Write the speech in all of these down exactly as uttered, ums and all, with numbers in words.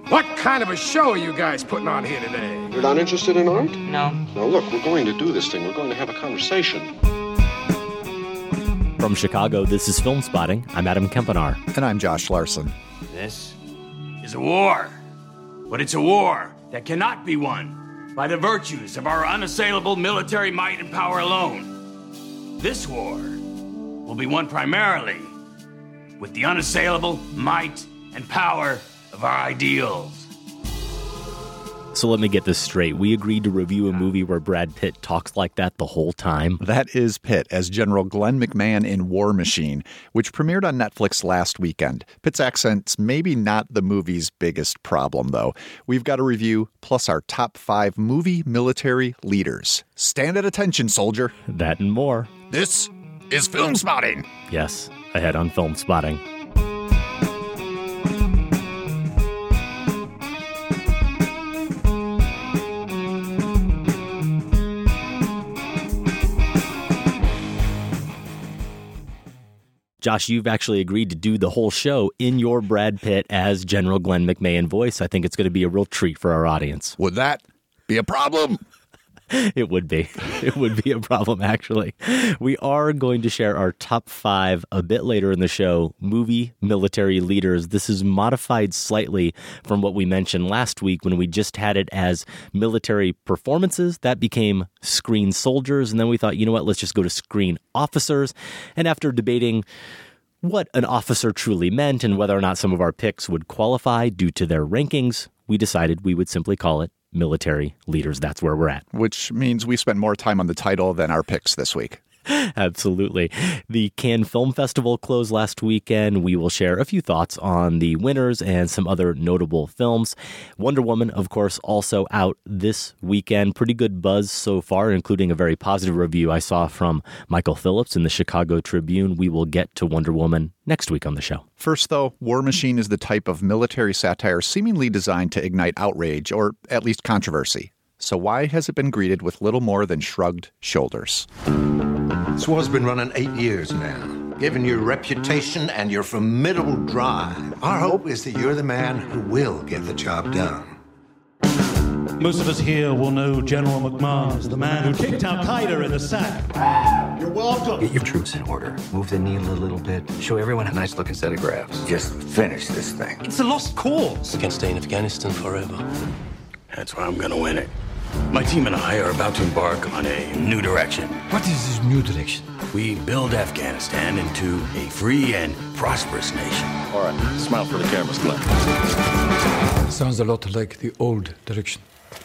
What kind of a show are you guys putting on here today? You're not interested in art? No. Now look, we're going to do this thing. We're going to have a conversation. From Chicago, this is Film Spotting. I'm Adam Kempenaar. And I'm Josh Larson. This is a war. But it's a war that cannot be won by the virtues of our unassailable military might and power alone. This war will be won primarily with the unassailable might and power of our ideals. So let me get this straight. We agreed to review a movie where Brad Pitt talks like that the whole time. That is Pitt as General Glenn McMahon in War Machine, which premiered on Netflix last weekend. Pitt's accent's maybe not the movie's biggest problem, though. We've got a review, plus our top five movie military leaders. Stand at attention, soldier. That and more. This is Film Spotting. Yes, ahead on Film Spotting. Josh, you've actually agreed to do the whole show in your Brad Pitt as General Glenn McMahon voice. I think it's going to be a real treat for our audience. Would that be a problem? It would be. It would be a problem, actually. We are going to share our top five a bit later in the show, movie military leaders. This is modified slightly from what we mentioned last week when we just had it as military performances. That became screen soldiers. And then we thought, you know what, let's just go to screen officers. And after debating what an officer truly meant and whether or not some of our picks would qualify due to their rankings, we decided we would simply call it military leaders. That's where we're at. Which means we spent more time on the title than our picks this week. Absolutely. The Cannes Film Festival closed last weekend. We will share a few thoughts on the winners and some other notable films. Wonder Woman, of course, also out this weekend. Pretty good buzz so far, including a very positive review I saw from Michael Phillips in the Chicago Tribune. We will get to Wonder Woman next week on the show. First, though, War Machine is the type of military satire seemingly designed to ignite outrage, or at least controversy. So why has it been greeted with little more than shrugged shoulders? This war's been running eight years now. Given your reputation and your formidable drive, our hope is that you're the man who will get the job done. Most of us here will know General McMahon as the man who kicked Al-Qaeda in the sack. You're welcome. Get your troops in order. Move the needle a little bit. Show everyone a nice-looking set of graphs. Just finish this thing. It's a lost cause. We can stay in Afghanistan forever. That's why I'm gonna win it. My team and I are about to embark on a new direction. What is this new direction? We build Afghanistan into a free and prosperous nation. All right, smile for the cameras, Glenn. Sounds a lot like the old direction.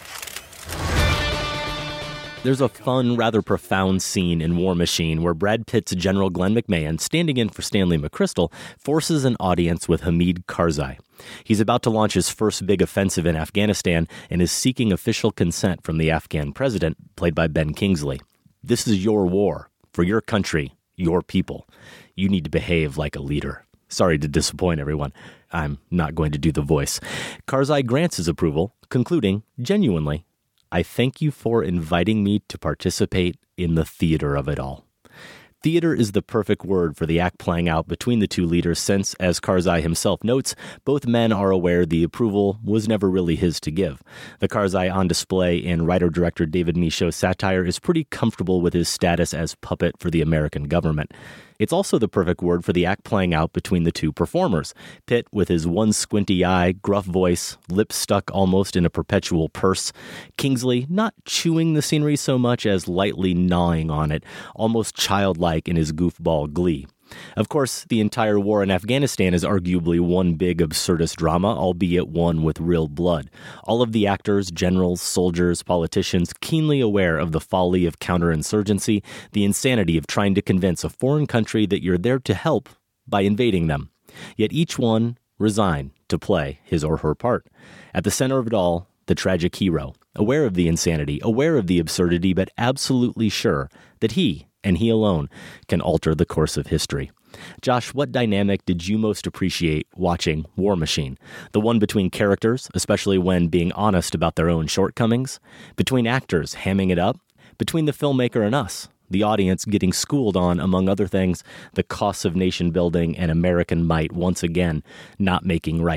There's a fun, rather profound scene in War Machine where Brad Pitt's General Glenn McMahon, standing in for Stanley McChrystal, forces an audience with Hamid Karzai. He's about to launch his first big offensive in Afghanistan and is seeking official consent from the Afghan president, played by Ben Kingsley. This is your war, for your country, your people. You need to behave like a leader. Sorry to disappoint everyone. I'm not going to do the voice. Karzai grants his approval, concluding, genuinely, I thank you for inviting me to participate in the theater of it all. Theater is the perfect word for the act playing out between the two leaders since, as Karzai himself notes, both men are aware the approval was never really his to give. The Karzai on display in writer-director David Michôd's satire is pretty comfortable with his status as puppet for the American government. It's also the perfect word for the act playing out between the two performers. Pitt with his one squinty eye, gruff voice, lips stuck almost in a perpetual purse. Kingsley not chewing the scenery so much as lightly gnawing on it, almost childlike in his goofball glee. Of course, the entire war in Afghanistan is arguably one big absurdist drama, albeit one with real blood. All of the actors, generals, soldiers, politicians keenly aware of the folly of counterinsurgency, the insanity of trying to convince a foreign country that you're there to help by invading them. Yet each one resigned to play his or her part. At the center of it all, the tragic hero, aware of the insanity, aware of the absurdity, but absolutely sure that he, and he alone, can alter the course of history. Josh, what dynamic did you most appreciate watching War Machine? The one between characters, especially when being honest about their own shortcomings? Between actors hamming it up? Between the filmmaker and us, the audience getting schooled on, among other things, the costs of nation building and American might once again not making right?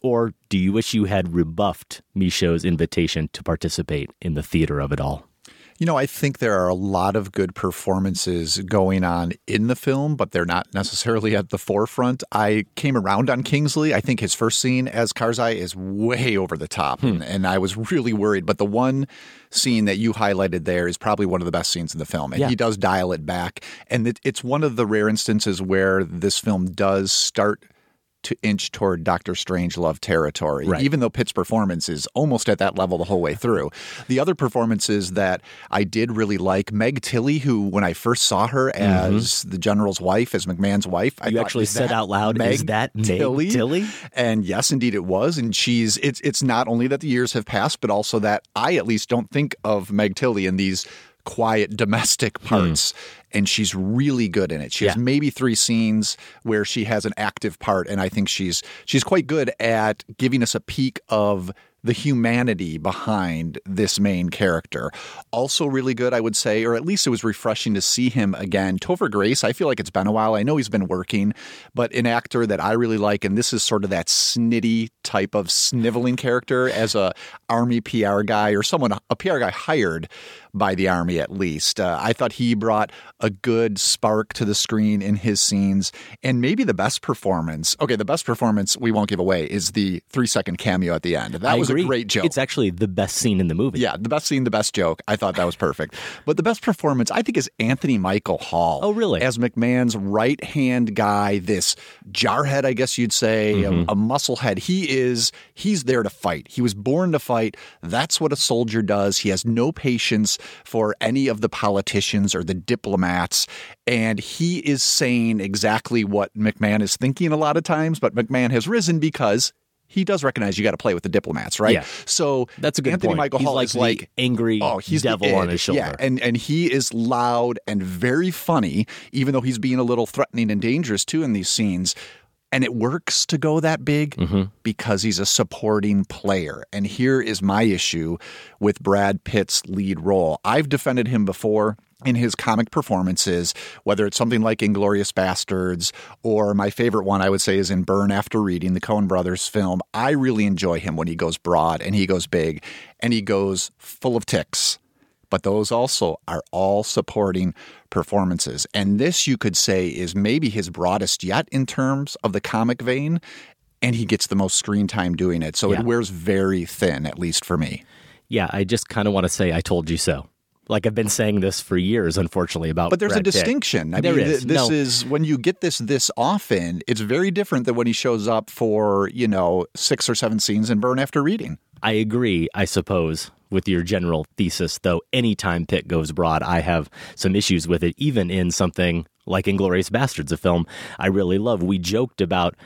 Or do you wish you had rebuffed Michôd's invitation to participate in the theater of it all? You know, I think there are a lot of good performances going on in the film, but they're not necessarily at the forefront. I came around on Kingsley. I think his first scene as Karzai is way over the top, hmm. and, and I was really worried. But the one scene that you highlighted there is probably one of the best scenes in the film, and yeah. he does dial it back. And it, it's one of the rare instances where this film does start to inch toward Doctor Strangelove territory, right. even though Pitt's performance is almost at that level the whole way through. The other performances that I did really like, Meg Tilly, who when I first saw her as mm-hmm. the general's wife, as McMahon's wife, I you thought, actually said out loud, Meg is that Meg Tilly? Tilly? And yes, indeed it was. And she's it's it's not only that the years have passed, but also that I at least don't think of Meg Tilly in these quiet domestic parts. Mm. And she's really good in it. She yeah. has maybe three scenes where she has an active part, and I think she's she's quite good at giving us a peek of the humanity behind this main character. Also really good, I would say, or at least it was refreshing to see him again. Topher Grace, I feel like it's been a while. I know he's been working, but an actor that I really like, and this is sort of that snitty type of sniveling character as a Army P R guy or someone, a P R guy hired by the Army at least. Uh, I thought he brought a good spark to the screen in his scenes, and maybe the best performance. Okay, the best performance we won't give away is the three-second cameo at the end. That I was agree. a great joke. It's actually the best scene in the movie. Yeah, the best scene, the best joke. I thought that was perfect. But the best performance, I think, is Anthony Michael Hall. Oh, really? As McMahon's right-hand guy, this jarhead, I guess you'd say, mm-hmm. a, a musclehead. He is, he's there to fight. He was born to fight. That's what a soldier does. He has no patience for any of the politicians or the diplomats. And he is saying exactly what McMahon is thinking a lot of times, but McMahon has risen because he does recognize you got to play with the diplomats, right? Yeah. So that's a good Anthony point. Michael he's Hall like is like angry oh, he's devil on his shoulder. Yeah, and and he is loud and very funny, even though he's being a little threatening and dangerous too in these scenes. And it works to go that big mm-hmm. because he's a supporting player. And here is my issue with Brad Pitt's lead role. I've defended him before in his comic performances, whether it's something like Inglourious Bastards or my favorite one I would say is in Burn After Reading, the Coen brothers film. I really enjoy him when he goes broad and he goes big and he goes full of ticks. But those also are all supporting performances. And this, you could say, is maybe his broadest yet in terms of the comic vein, and he gets the most screen time doing it. So yeah. it wears very thin, at least for me. Yeah, I just kind of want to say I told you so. Like I've been saying this for years, unfortunately, about But there's Brad a distinction. Pitt. I there mean, is. this no. is when you get this this often, it's very different than when he shows up for, you know, six or seven scenes in Burn After Reading. I agree, I suppose, with your general thesis, though anytime Pitt goes broad, I have some issues with it, even in something like Inglourious Bastards, a film I really love. We joked about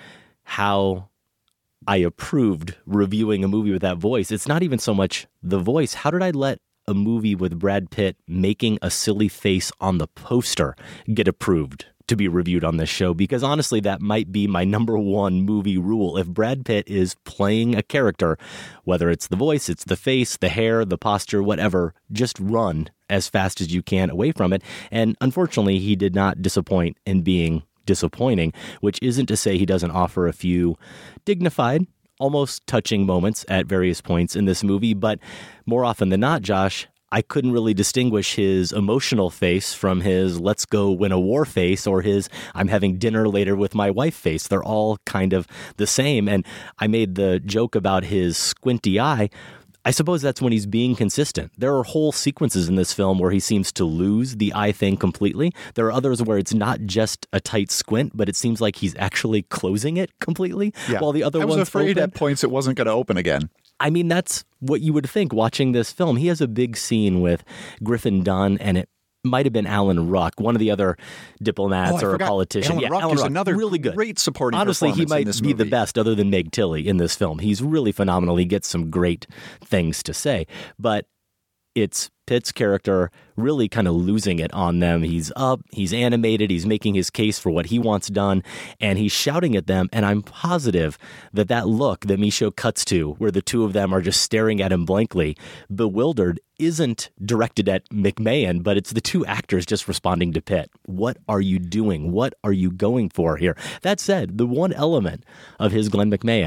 how I approved reviewing a movie with that voice. It's not even so much the voice. How did I let a movie with Brad Pitt making a silly face on the poster get approved to be reviewed on this show? Because honestly, that might be my number one movie rule. If Brad Pitt is playing a character, whether it's the voice, it's the face, the hair, the posture, whatever, just run as fast as you can away from it. And unfortunately, he did not disappoint in being disappointing, which isn't to say he doesn't offer a few dignified, almost touching moments at various points in this movie. But more often than not, Josh, I couldn't really distinguish his emotional face from his let's go win a war face or his I'm having dinner later with my wife face. They're all kind of the same. And I made the joke about his squinty eye. I suppose that's when he's being consistent. There are whole sequences in this film where he seems to lose the eye thing completely. There are others where it's not just a tight squint, but it seems like he's actually closing it completely. Yeah. While the other I was one's afraid open. at points it wasn't going to open again. I mean, that's what you would think watching this film. He has a big scene with Griffin Dunne, and it might have been Alan Ruck, one of the other diplomats oh, or a politician. Alan yeah, Ruck Alan is Ruck, another really good. Great supporting Honestly, he might be movie. the best other than Meg Tilly in this film. He's really phenomenal. He gets some great things to say. But it's Pitt's character really kind of losing it on them. He's up, he's animated, he's making his case for what he wants done, and he's shouting at them. And I'm positive that that look that Michaud cuts to, where the two of them are just staring at him blankly, bewildered, isn't directed at McMahon, but it's the two actors just responding to Pitt. What are you doing? What are you going for here? That said, the one element of his Glenn McMahon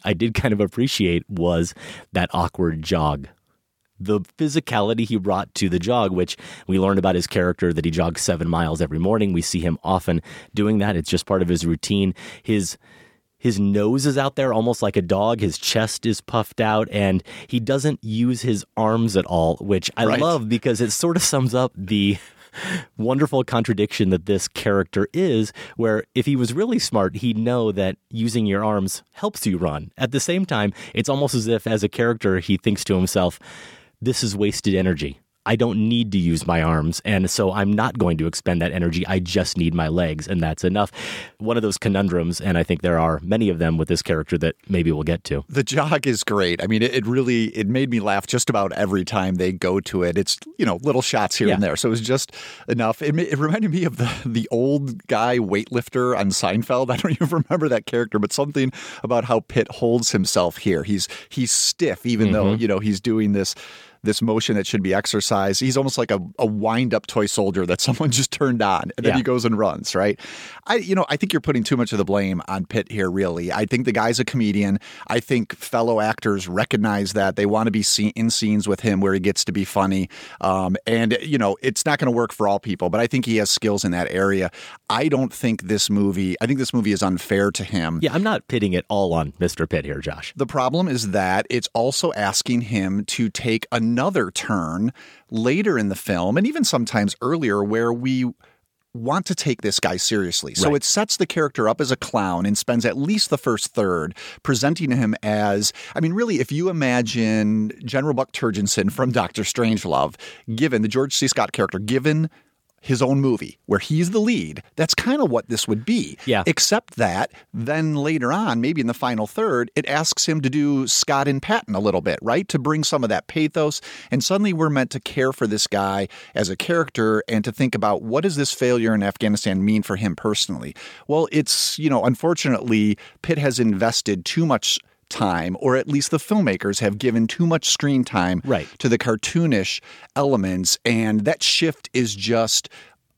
I did kind of appreciate was that awkward jog. The physicality he brought to the jog, which we learned about his character, that he jogs seven miles every morning. We see him often doing that. It's just part of his routine. His his nose is out there almost like a dog. His chest is puffed out, and he doesn't use his arms at all, which I Right. love because it sort of sums up the wonderful contradiction that this character is, where if he was really smart, he'd know that using your arms helps you run. At the same time, it's almost as if as a character, he thinks to himself, this is wasted energy. I don't need to use my arms, and so I'm not going to expend that energy. I just need my legs, and that's enough. One of those conundrums, and I think there are many of them with this character that maybe we'll get to. The jog is great. I mean, it, it really, it made me laugh just about every time they go to it. It's, you know, little shots here Yeah. and there. So it was just enough. It, ma- it reminded me of the, the old guy weightlifter on Seinfeld. I don't even remember that character, but something about how Pitt holds himself here. He's, he's stiff, even mm-hmm. though, you know, he's doing this this motion that should be exercise. He's almost like a, a wind-up toy soldier that someone just turned on, and then yeah. he goes and runs, right? I, you know, I think you're putting too much of the blame on Pitt here, really. I think the guy's a comedian. I think fellow actors recognize that. They want to be seen in scenes with him where he gets to be funny. Um, and, you know, it's not going to work for all people, but I think he has skills in that area. I don't think this movie, I think this movie is unfair to him. Yeah, I'm not pitting it all on Mister Pitt here, Josh. The problem is that it's also asking him to take a another turn later in the film, and even sometimes earlier, where we want to take this guy seriously. So right. it sets the character up as a clown and spends at least the first third presenting him as, I mean, really, if you imagine General Buck Turgidson from Doctor Strangelove, given the George C. Scott character, given his own movie where he's the lead, that's kind of what this would be. Yeah. Except that then later on, maybe in the final third, it asks him to do Scott and Patton a little bit, right? To bring some of that pathos. And suddenly we're meant to care for this guy as a character and to think about what does this failure in Afghanistan mean for him personally? Well, it's, you know, unfortunately, Pitt has invested too much time, or at least the filmmakers have given too much screen time right. to the cartoonish elements, and that shift is just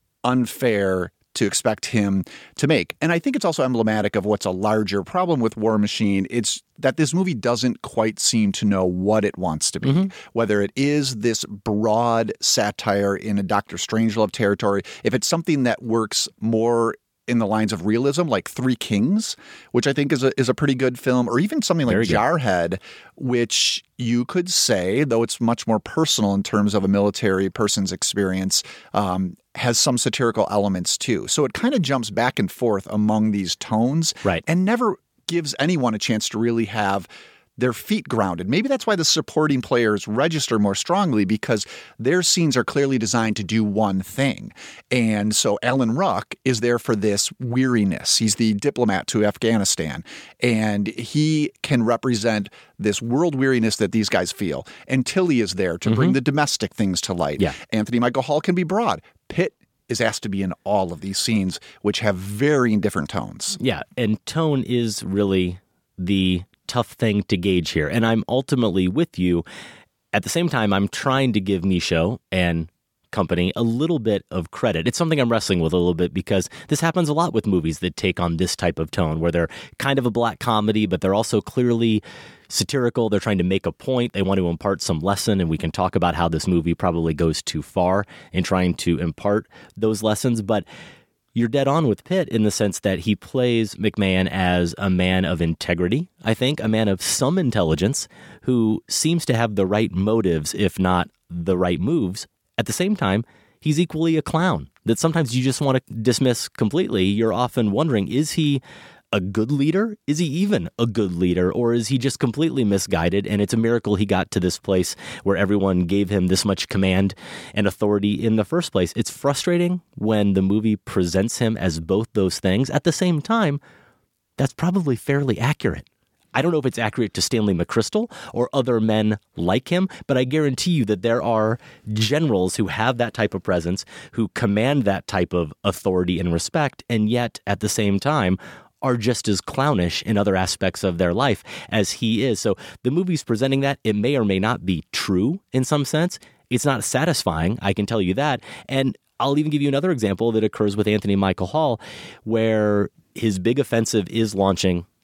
unfair to expect him to make. And I think it's also emblematic of what's a larger problem with War Machine. It's that this movie doesn't quite seem to know what it wants to be, mm-hmm. whether it is this broad satire in a Doctor Strangelove territory, if it's something that works more in the lines of realism, like Three Kings, which I think is a is a pretty good film, or even something like Jarhead, which you could say, though it's much more personal in terms of a military person's experience, um, has some satirical elements too. So it kind of jumps back and forth among these tones, right. and never gives anyone a chance to really have their feet grounded. Maybe that's why the supporting players register more strongly, because their scenes are clearly designed to do one thing. And so Alan Ruck is there for this weariness. He's the diplomat to Afghanistan, and he can represent this world weariness that these guys feel. And Tilly is there to mm-hmm. bring the domestic things to light. Yeah. Anthony Michael Hall can be broad. Pitt is asked to be in all of these scenes, which have varying different tones. Yeah, and tone is really the tough thing to gauge here. And I'm ultimately with you. At the same time, I'm trying to give Michaud and company a little bit of credit. It's something I'm wrestling with a little bit, because this happens a lot with movies that take on this type of tone, where they're kind of a black comedy, but they're also clearly satirical. They're trying to make a point. They want to impart some lesson, and we can talk about how this movie probably goes too far in trying to impart those lessons. But you're dead on with Pitt in the sense that he plays McMahon as a man of integrity, I think, a man of some intelligence who seems to have the right motives, if not the right moves. At the same time, he's equally a clown that sometimes you just want to dismiss completely. You're often wondering, is he a good leader? Is he even a good leader? Or is he just completely misguided? And it's a miracle he got to this place where everyone gave him this much command and authority in the first place. It's frustrating when the movie presents him as both those things. At the same time, that's probably fairly accurate. I don't know if it's accurate to Stanley McChrystal or other men like him, but I guarantee you that there are generals who have that type of presence, who command that type of authority and respect, and yet at the same time are just as clownish in other aspects of their life as he is. So the movie's presenting that. It may or may not be true in some sense. It's not satisfying, I can tell you that. And I'll even give you another example that occurs with Anthony Michael Hall, where his big offensive is launching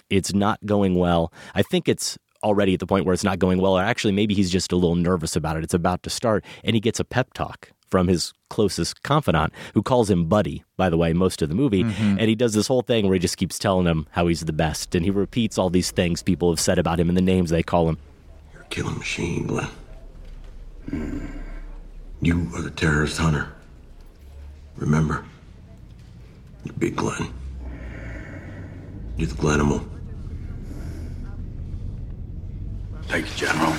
It's not going well. I think it's already at the point where it's not going well, or actually maybe he's just a little nervous about it. It's about to start, and he gets a pep talk from his closest confidant, who calls him Buddy, by the way, most of the movie. Mm-hmm. And he does this whole thing where he just keeps telling him how he's the best. And he repeats all these things people have said about him and the names they call him. You're a killing machine, Glenn. Mm. You are the terrorist hunter. Remember? You're Big Glenn. You're the Glenimal. Thank you, General.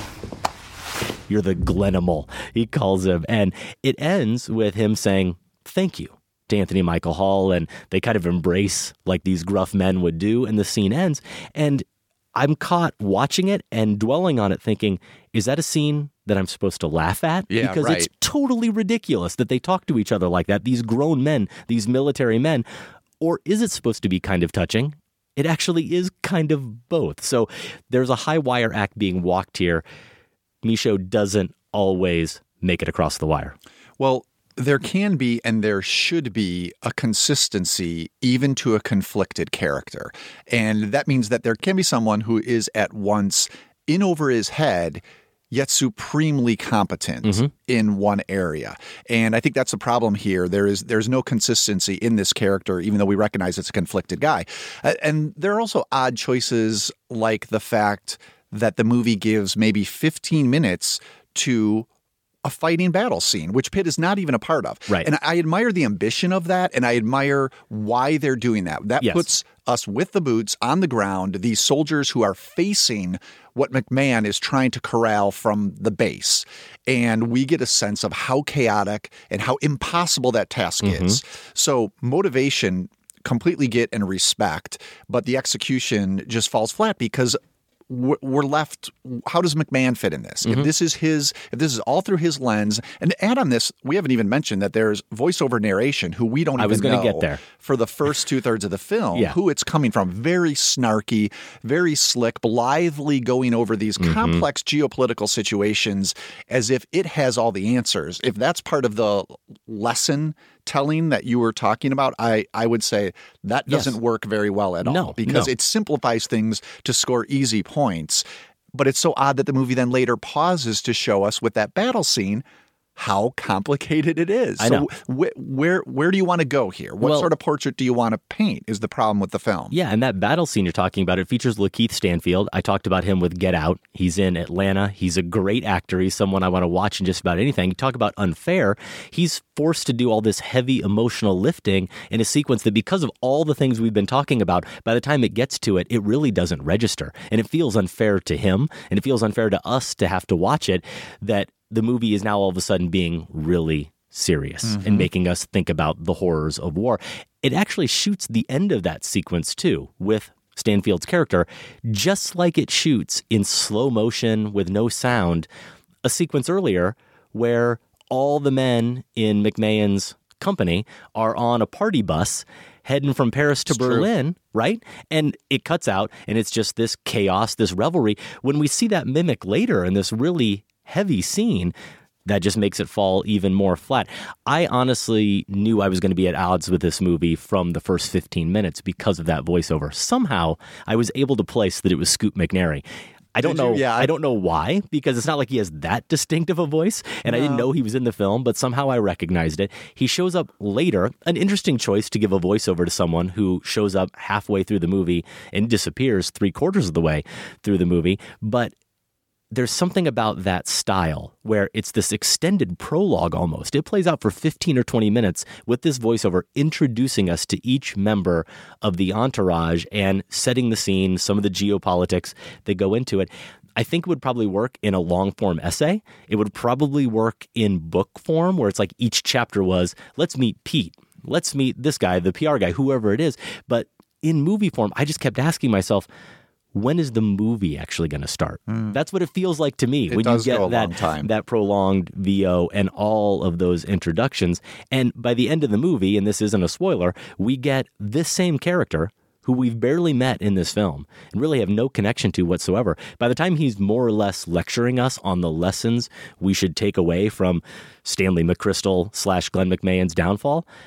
You're the Glenimal, he calls him. And it ends with him saying, thank you to Anthony Michael Hall. And they kind of embrace like these gruff men would do. And the scene ends. And I'm caught watching it and dwelling on it thinking, is that a scene that I'm supposed to laugh at? Yeah, because right. It's totally ridiculous that they talk to each other like that, these grown men, these military men. Or is it supposed to be kind of touching? It actually is kind of both. So there's a high wire act being walked here. Micheaux doesn't always make it across the wire. Well, there can be and there should be a consistency even to a conflicted character. And that means that there can be someone who is at once in over his head, yet supremely competent mm-hmm. in one area. And I think that's the problem here. There is there's no consistency in this character, even though we recognize it's a conflicted guy. Uh, and there are also odd choices like the fact that the movie gives maybe fifteen minutes to a fighting battle scene, which Pitt is not even a part of. Right. And I admire the ambition of that, and I admire why they're doing that. That yes. puts us with the boots on the ground, these soldiers who are facing what McMahon is trying to corral from the base. And we get a sense of how chaotic and how impossible that task mm-hmm. is. So motivation, completely get and respect, but the execution just falls flat because we're left. How does McMahon fit in this? Mm-hmm. If this is his, if this is all through his lens, and to add on this, we haven't even mentioned that there's voiceover narration who we don't I even was gonna know get there. For the first two thirds of the film, yeah. who it's coming from. Very snarky, very slick, blithely going over these mm-hmm. complex geopolitical situations as if it has all the answers. If that's part of the lesson telling that you were talking about, I, I would say that doesn't yes. work very well at no, all because no. it simplifies things to score easy points. But it's so odd that the movie then later pauses to show us with that battle scene how complicated it is. I know. So wh- where where do you want to go here? What well, sort of portrait do you want to paint is the problem with the film. Yeah, and that battle scene you're talking about, it features Lakeith Stanfield. I talked about him with Get Out. He's in Atlanta. He's a great actor. He's someone I want to watch in just about anything. You talk about unfair. He's forced to do all this heavy emotional lifting in a sequence that because of all the things we've been talking about, by the time it gets to it, it really doesn't register. And it feels unfair to him, and it feels unfair to us to have to watch it, that the movie is now all of a sudden being really serious mm-hmm. and making us think about the horrors of war. It actually shoots the end of that sequence, too, with Stanfield's character, just like it shoots in slow motion with no sound, a sequence earlier where all the men in McMahon's company are on a party bus heading from Paris to it's Berlin, true. Right? And it cuts out, and it's just this chaos, this revelry. When we see that mimic later in this really heavy scene, that just makes it fall even more flat. I honestly knew I was going to be at odds with this movie from the first fifteen minutes because of that voiceover. Somehow, I was able to place that it was Scoot McNairy. I don't Did know. You? Yeah, I... I don't know why, because it's not like he has that distinctive a voice, and no. I didn't know he was in the film, but somehow I recognized it. He shows up later, an interesting choice to give a voiceover to someone who shows up halfway through the movie and disappears three quarters of the way through the movie, but there's something about that style where it's this extended prologue almost. It plays out for fifteen or twenty minutes with this voiceover introducing us to each member of the entourage and setting the scene, some of the geopolitics that go into it. I think it would probably work in a long-form essay. It would probably work in book form where it's like each chapter was, let's meet Pete. Let's meet this guy, the P R guy, whoever it is. But in movie form, I just kept asking myself, when is the movie actually going to start? Mm. That's what it feels like to me it when does you get go a that long time. that prolonged V O and all of those introductions. And by the end of the movie, and this isn't a spoiler, we get this same character who we've barely met in this film and really have no connection to whatsoever. By the time he's more or less lecturing us on the lessons we should take away from Stanley McChrystal slash Glenn McMahon's downfall,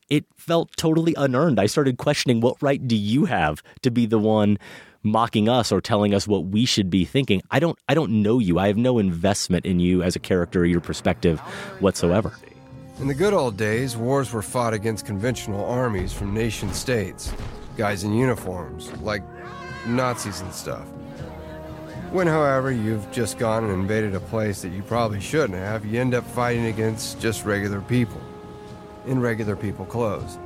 it felt totally unearned. I started questioning, what right do you have to be the one mocking us or telling us what we should be thinking? I don't I don't know you. I have no investment in you as a character or your perspective whatsoever. In the good old days, wars were fought against conventional armies from nation states. Guys in uniforms, like Nazis and stuff. When, however, you've just gone and invaded a place that you probably shouldn't have, you end up fighting against just regular people, in regular people clothes.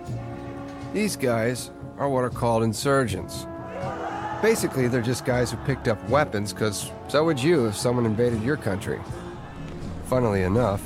These guys are what are called insurgents. Basically, they're just guys who picked up weapons, because so would you if someone invaded your country. Funnily enough,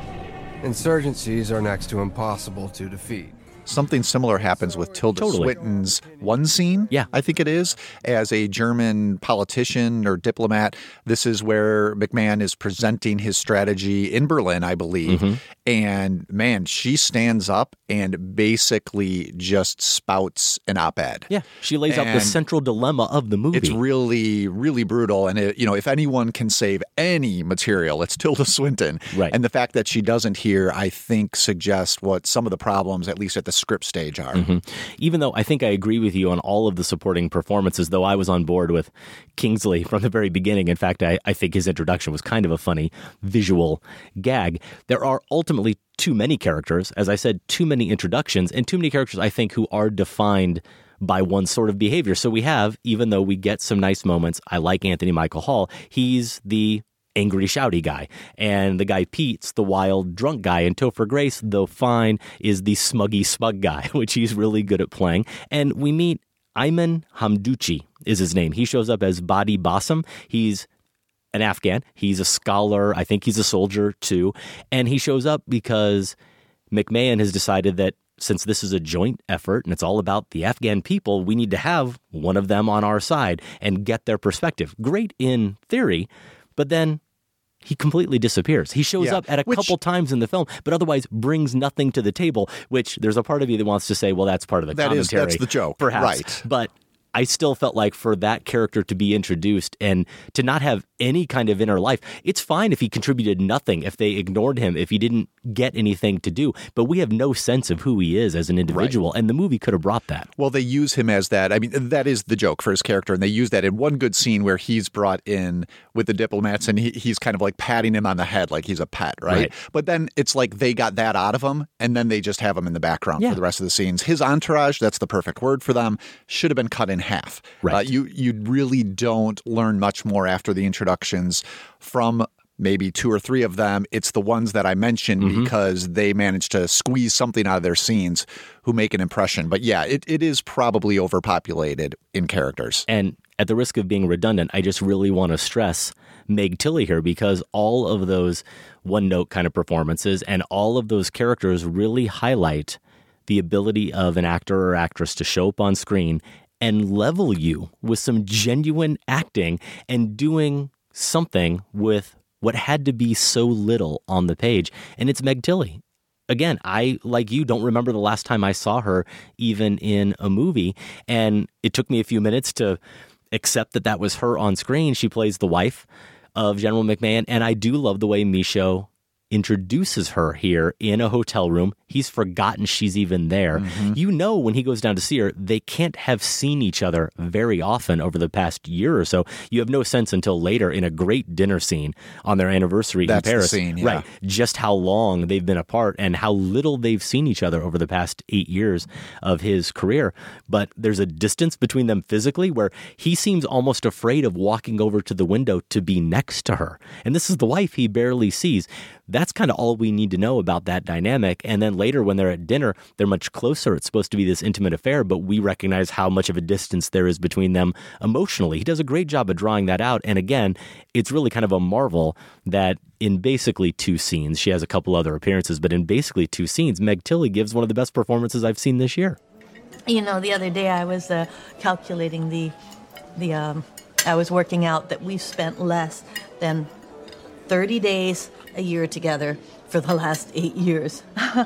insurgencies are next to impossible to defeat. Something similar happens with Tilda Totally. Swinton's one scene, Yeah. I think it is, as a German politician or diplomat. This is where McMahon is presenting his strategy in Berlin, I believe. Mm-hmm. And man, she stands up and basically just spouts an op-ed. Yeah, she lays out the And central dilemma of the movie. It's really, really brutal. And, it, you know, if anyone can save any material, it's Tilda Swinton. Right. And the fact that she doesn't here, I think, suggests what some of the problems, at least at the script stage, are. Mm-hmm. Even though I think I agree with you on all of the supporting performances, though I was on board with Kingsley from the very beginning. In fact, I, I think his introduction was kind of a funny visual gag. There are ultimately too many characters, as I said, too many introductions, and too many characters, I think, who are defined by one sort of behavior. So we have, even though we get some nice moments, I like Anthony Michael Hall, he's the angry, shouty guy. And the guy Pete's the wild, drunk guy. And Topher Grace, though fine, is the smuggy, smug guy, which he's really good at playing. And we meet Ayman Hamdouchi is his name. He shows up as Badi Bassam. He's an Afghan. He's a scholar. I think he's a soldier, too. And he shows up because McMahon has decided that since this is a joint effort and it's all about the Afghan people, we need to have one of them on our side and get their perspective. Great in theory, but then he completely disappears. He shows Yeah, up at a which- couple times in the film, but otherwise brings nothing to the table, which there's a part of you that wants to say, well, that's part of the That is- commentary. that's the joke, perhaps. right. But I still felt like for that character to be introduced and to not have any kind of inner life, it's fine if he contributed nothing, if they ignored him, if he didn't get anything to do. But we have no sense of who he is as an individual, and the movie could have brought that. Well, they use him as that. I mean, that is the joke for his character. And they use that in one good scene where he's brought in with the diplomats and he, he's kind of like patting him on the head like he's a pet, right? Right. But then it's like they got that out of him and then they just have him in the background Yeah. for the rest of the scenes. His entourage, that's the perfect word for them, should have been cut in half. Right. Uh, you, you really don't learn much more after the introductions from maybe two or three of them. It's the ones that I mentioned Mm-hmm. because they managed to squeeze something out of their scenes who make an impression. But yeah, it, it is probably overpopulated in characters. And at the risk of being redundant, I just really want to stress Meg Tilly here because all of those one-note kind of performances and all of those characters really highlight the ability of an actor or actress to show up on screen and level you with some genuine acting and doing something with what had to be so little on the page. And it's Meg Tilly. Again, I, like you, don't remember the last time I saw her even in a movie. And it took me a few minutes to accept that that was her on screen. She plays the wife of General McMahon. And I do love the way Michaud introduces her here in a hotel room. He's forgotten she's even there. Mm-hmm. You know, when he goes down to see her, they can't have seen each other very often over the past year or so. You have no sense until later in a great dinner scene on their anniversary That's in the Paris. scene, yeah. Right. Just how long they've been apart and how little they've seen each other over the past eight years of his career. But there's a distance between them physically where he seems almost afraid of walking over to the window to be next to her. And this is the wife he barely sees. That's kind of all we need to know about that dynamic. And then later when they're at dinner, they're much closer. It's supposed to be this intimate affair, but we recognize how much of a distance there is between them emotionally. He does a great job of drawing that out. And again, it's really kind of a marvel that in basically two scenes, she has a couple other appearances, but in basically two scenes, Meg Tilly gives one of the best performances I've seen this year. You know, the other day I was uh, calculating the, the um, I was working out that we've spent less than thirty days a year together for the last eight years.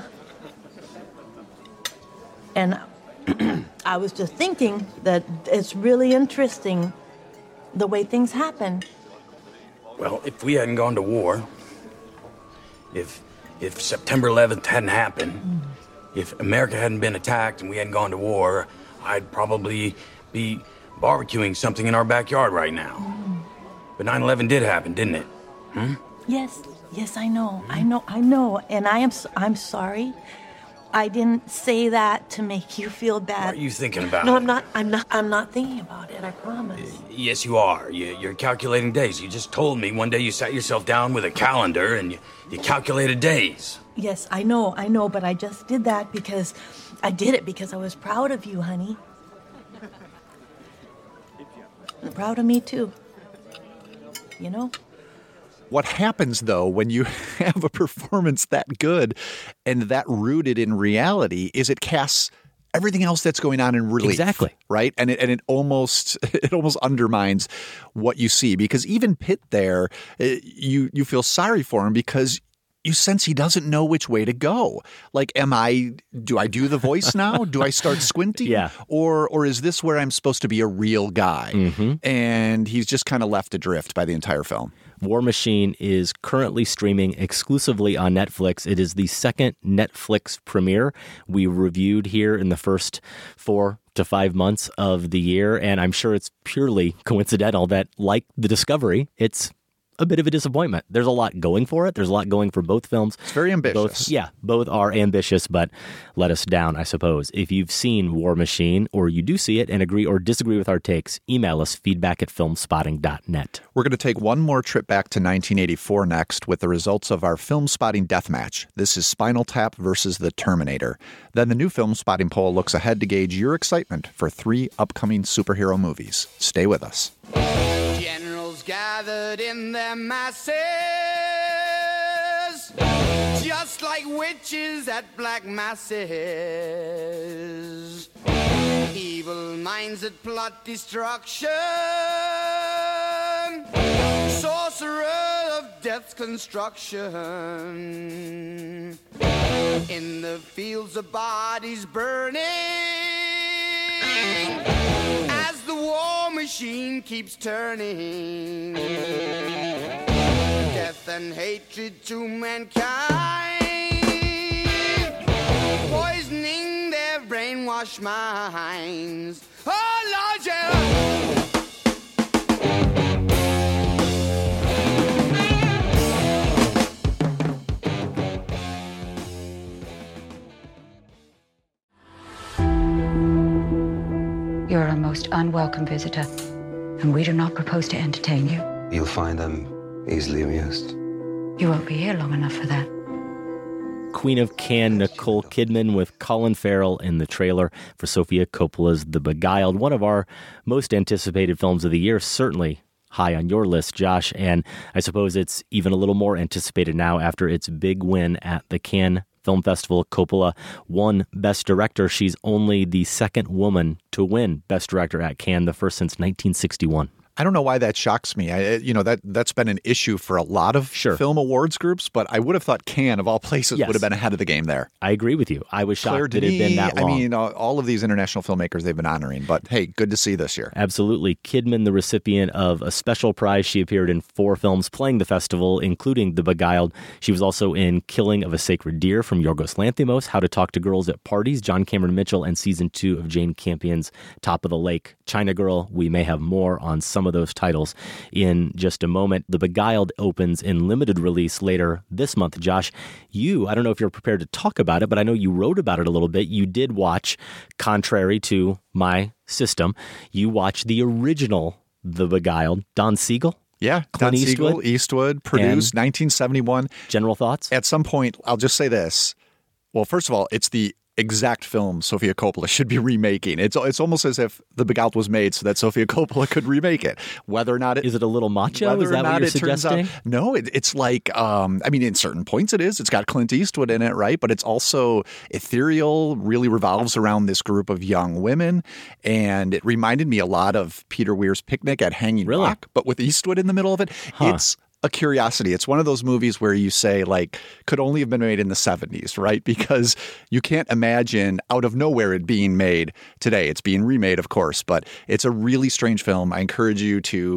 And I was just thinking that it's really interesting the way things happen. Well, if we hadn't gone to war, if if September eleventh hadn't happened, If America hadn't been attacked and we hadn't gone to war, I'd probably be barbecuing something in our backyard right now. Mm. But nine eleven did happen, didn't it? Hmm? Yes, yes, I know, I know, I know, and I am, s- I'm sorry. I didn't say that to make you feel bad. What are you thinking about? No, I'm not. I'm not. I'm not thinking about it. I promise. Yes, you are. You, you're calculating days. You just told me one day you sat yourself down with a calendar and you, you calculated days. Yes, I know. I know. But I just did that because I did it because I was proud of you, honey. Proud of me too. You know. What happens, though, when you have a performance that good and that rooted in reality is it casts everything else that's going on in relief. Exactly. Right? And it, and it almost it almost undermines what you see, because even Pitt there, you you feel sorry for him because you sense he doesn't know which way to go. Like, am I, do I do the voice now? Do I start squinting? Yeah. Or or is this where I'm supposed to be a real guy? Mm-hmm. And he's just kind of left adrift by the entire film. War Machine is currently streaming exclusively on Netflix. It is the second Netflix premiere we reviewed here in the first four to five months of the year. And I'm sure it's purely coincidental that, like The Discovery, it's a bit of a disappointment. There's a lot going for it. There's a lot going for both films. It's very ambitious. Both, yeah, both are ambitious, but let us down, I suppose. If you've seen War Machine, or you do see it and agree or disagree with our takes, email us feedback at filmspotting dot net. We're going to take one more trip back to nineteen eighty-four next with the results of our Film Spotting Deathmatch. This is Spinal Tap versus The Terminator. Then the new Film Spotting poll looks ahead to gauge your excitement for three upcoming superhero movies. Stay with us. Generals gathered in their masses, just like witches at black masses. Evil minds that plot destruction, sorcerer of death's construction. In the fields of bodies burning, as the war machine keeps turning, death and hatred to mankind, poisoning their brainwashed minds. Oh, Lord, yeah. You're a most unwelcome visitor, and we do not propose to entertain you. You'll find them easily amused. You won't be here long enough for that. Queen of Cannes Nicole Kidman with Colin Farrell in the trailer for Sofia Coppola's The Beguiled, one of our most anticipated films of the year, certainly high on your list, Josh, and I suppose it's even a little more anticipated now after its big win at the Cannes Film Festival. Coppola won Best Director. She's only the second woman to win Best Director at Cannes, the first since nineteen sixty-one. I don't know why that shocks me. I, you know, that, that's been an issue for a lot of sure. film awards groups, but I would have thought Cannes, of all places, yes. would have been ahead of the game there. I agree with you. I was shocked Claire that it had been that long. I mean, all of these international filmmakers they've been honoring, but hey, good to see this year. Absolutely. Kidman, the recipient of a special prize. She appeared in four films playing the festival, including The Beguiled. She was also in Killing of a Sacred Deer from Yorgos Lanthimos, How to Talk to Girls at Parties, John Cameron Mitchell, and season two of Jane Campion's Top of the Lake. China Girl, we may have more on some of those titles in just a moment. The Beguiled opens in limited release later this month. Josh, you, I don't know if you're prepared to talk about it, but I know you wrote about it a little bit. You did watch, contrary to my system, you watched the original The Beguiled. Don Siegel? Yeah, Clint Don Siegel, Eastwood, Eastwood produced, nineteen seventy-one. General thoughts? At some point, I'll just say this. Well, first of all, it's the exact film Sofia Coppola should be remaking. It's it's almost as if The Beguiled was made so that Sofia Coppola could remake it. Whether or not it is it a little macho? Whether Is that or not what you're it suggesting? Turns out, no, it, it's like um, I mean, in certain points it is. It's got Clint Eastwood in it, right? But it's also ethereal. Really revolves around this group of young women, and it reminded me a lot of Peter Weir's Picnic at Hanging really? Rock, but with Eastwood in the middle of it. Huh. It's a curiosity. It's one of those movies where you say, like, could only have been made in the seventies, right? Because you can't imagine out of nowhere it being made today. It's being remade, of course, but it's a really strange film. I encourage you to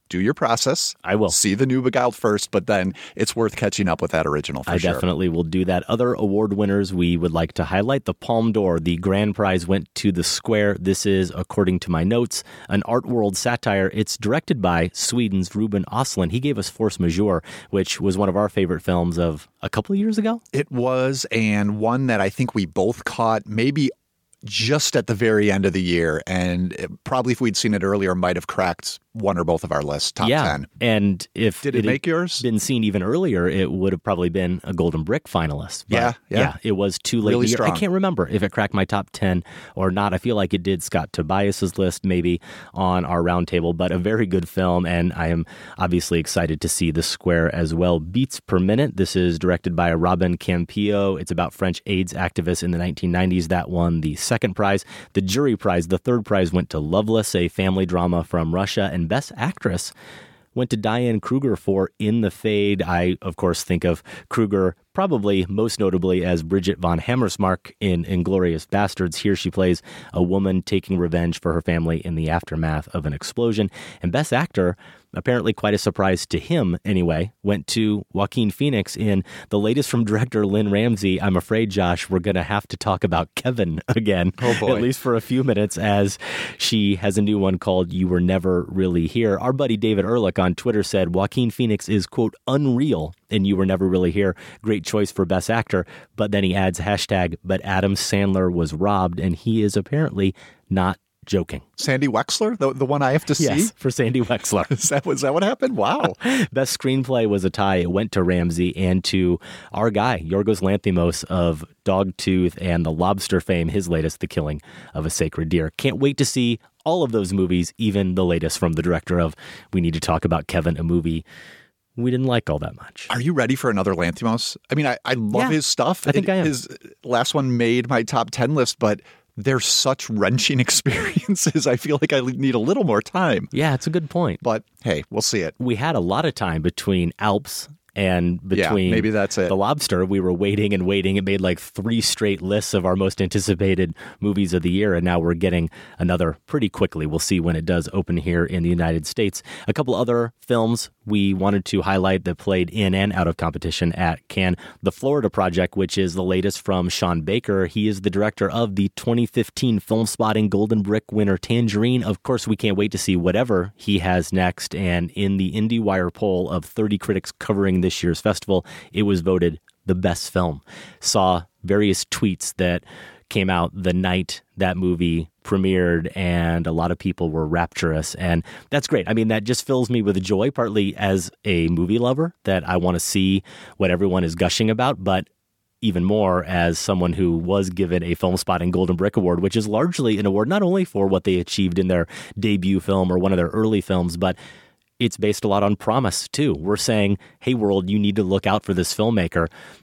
do your process. I will. See the new Beguiled first, but then it's worth catching up with that original for I sure. definitely will do that. Other award winners we would like to highlight. The Palme d'Or, the grand prize went to The Square. This is, according to my notes, an art world satire. It's directed by Sweden's Ruben Östlund. He gave us Force Majeure, which was one of our favorite films of a couple of years ago. It was, and one that I think we both caught maybe just at the very end of the year, and it, probably if we'd seen it earlier, might have cracked one or both of our lists, top yeah. ten. And if Did it, it make had yours? been seen even earlier, it would have probably been a Golden Brick finalist. But yeah, yeah, yeah. It was too late. Really in the year. strong. I can't remember if it cracked my top ten or not. I feel like it did Scott Tobias's list, maybe on our roundtable, but a very good film, and I am obviously excited to see The Square as well. Beats Per Minute. This is directed by Robin Campillo. It's about French AIDS activists in the nineteen nineties. That won the second prize. The jury prize, the third prize, went to Loveless, a family drama from Russia, and Best Actress went to Diane Kruger for In the Fade. I, of course, think of Kruger probably most notably as Bridget von Hammersmark in Inglourious Bastards. Here she plays a woman taking revenge for her family in the aftermath of an explosion. And Best Actor, apparently quite a surprise to him anyway, went to Joaquin Phoenix in the latest from director Lynn Ramsey. I'm afraid, Josh, we're going to have to talk about Kevin again, oh boy. at least for a few minutes, as she has a new one called You Were Never Really Here. Our buddy David Ehrlich on Twitter said Joaquin Phoenix is, quote, unreal in You Were Never Really Here. Great choice for Best Actor. But then he adds hashtag, but Adam Sandler was robbed, and he is apparently not joking. Sandy Wexler, the the one I have to see? Yes, for Sandy Wexler. is, that, is that what happened? Wow. Best screenplay was a tie. It went to Ramsey and to our guy, Yorgos Lanthimos of Dogtooth and The Lobster fame, his latest, The Killing of a Sacred Deer. Can't wait to see all of those movies, even the latest from the director of We Need to Talk About Kevin, a movie we didn't like all that much. Are you ready for another Lanthimos? I mean, I, I love yeah, his stuff. I think it, I am. His last one made my top ten list, but they're such wrenching experiences. I feel like I need a little more time. Yeah, it's a good point. But hey, we'll see it. We had a lot of time between Alps and between yeah, maybe that's it. The Lobster. We were waiting and waiting. It made like three straight lists of our most anticipated movies of the year, and now we're getting another pretty quickly. We'll see when it does open here in the United States. A couple other films we wanted to highlight that played in and out of competition at Cannes. The Florida Project, which is the latest from Sean Baker. He is the director of the twenty fifteen Film Spotting Golden Brick winner Tangerine. Of course, we can't wait to see whatever he has next. And in the IndieWire poll of thirty critics covering this year's festival, it was voted the best film. Saw various tweets that came out the night that movie premiered, and a lot of people were rapturous, and that's great. I mean, that just fills me with joy, partly as a movie lover, that I want to see what everyone is gushing about, but even more as someone who was given a Film Spotting Golden Brick Award, which is largely an award not only for what they achieved in their debut film or one of their early films, but it's based a lot on promise, too. We're saying, hey, world, you need to look out for this filmmaker.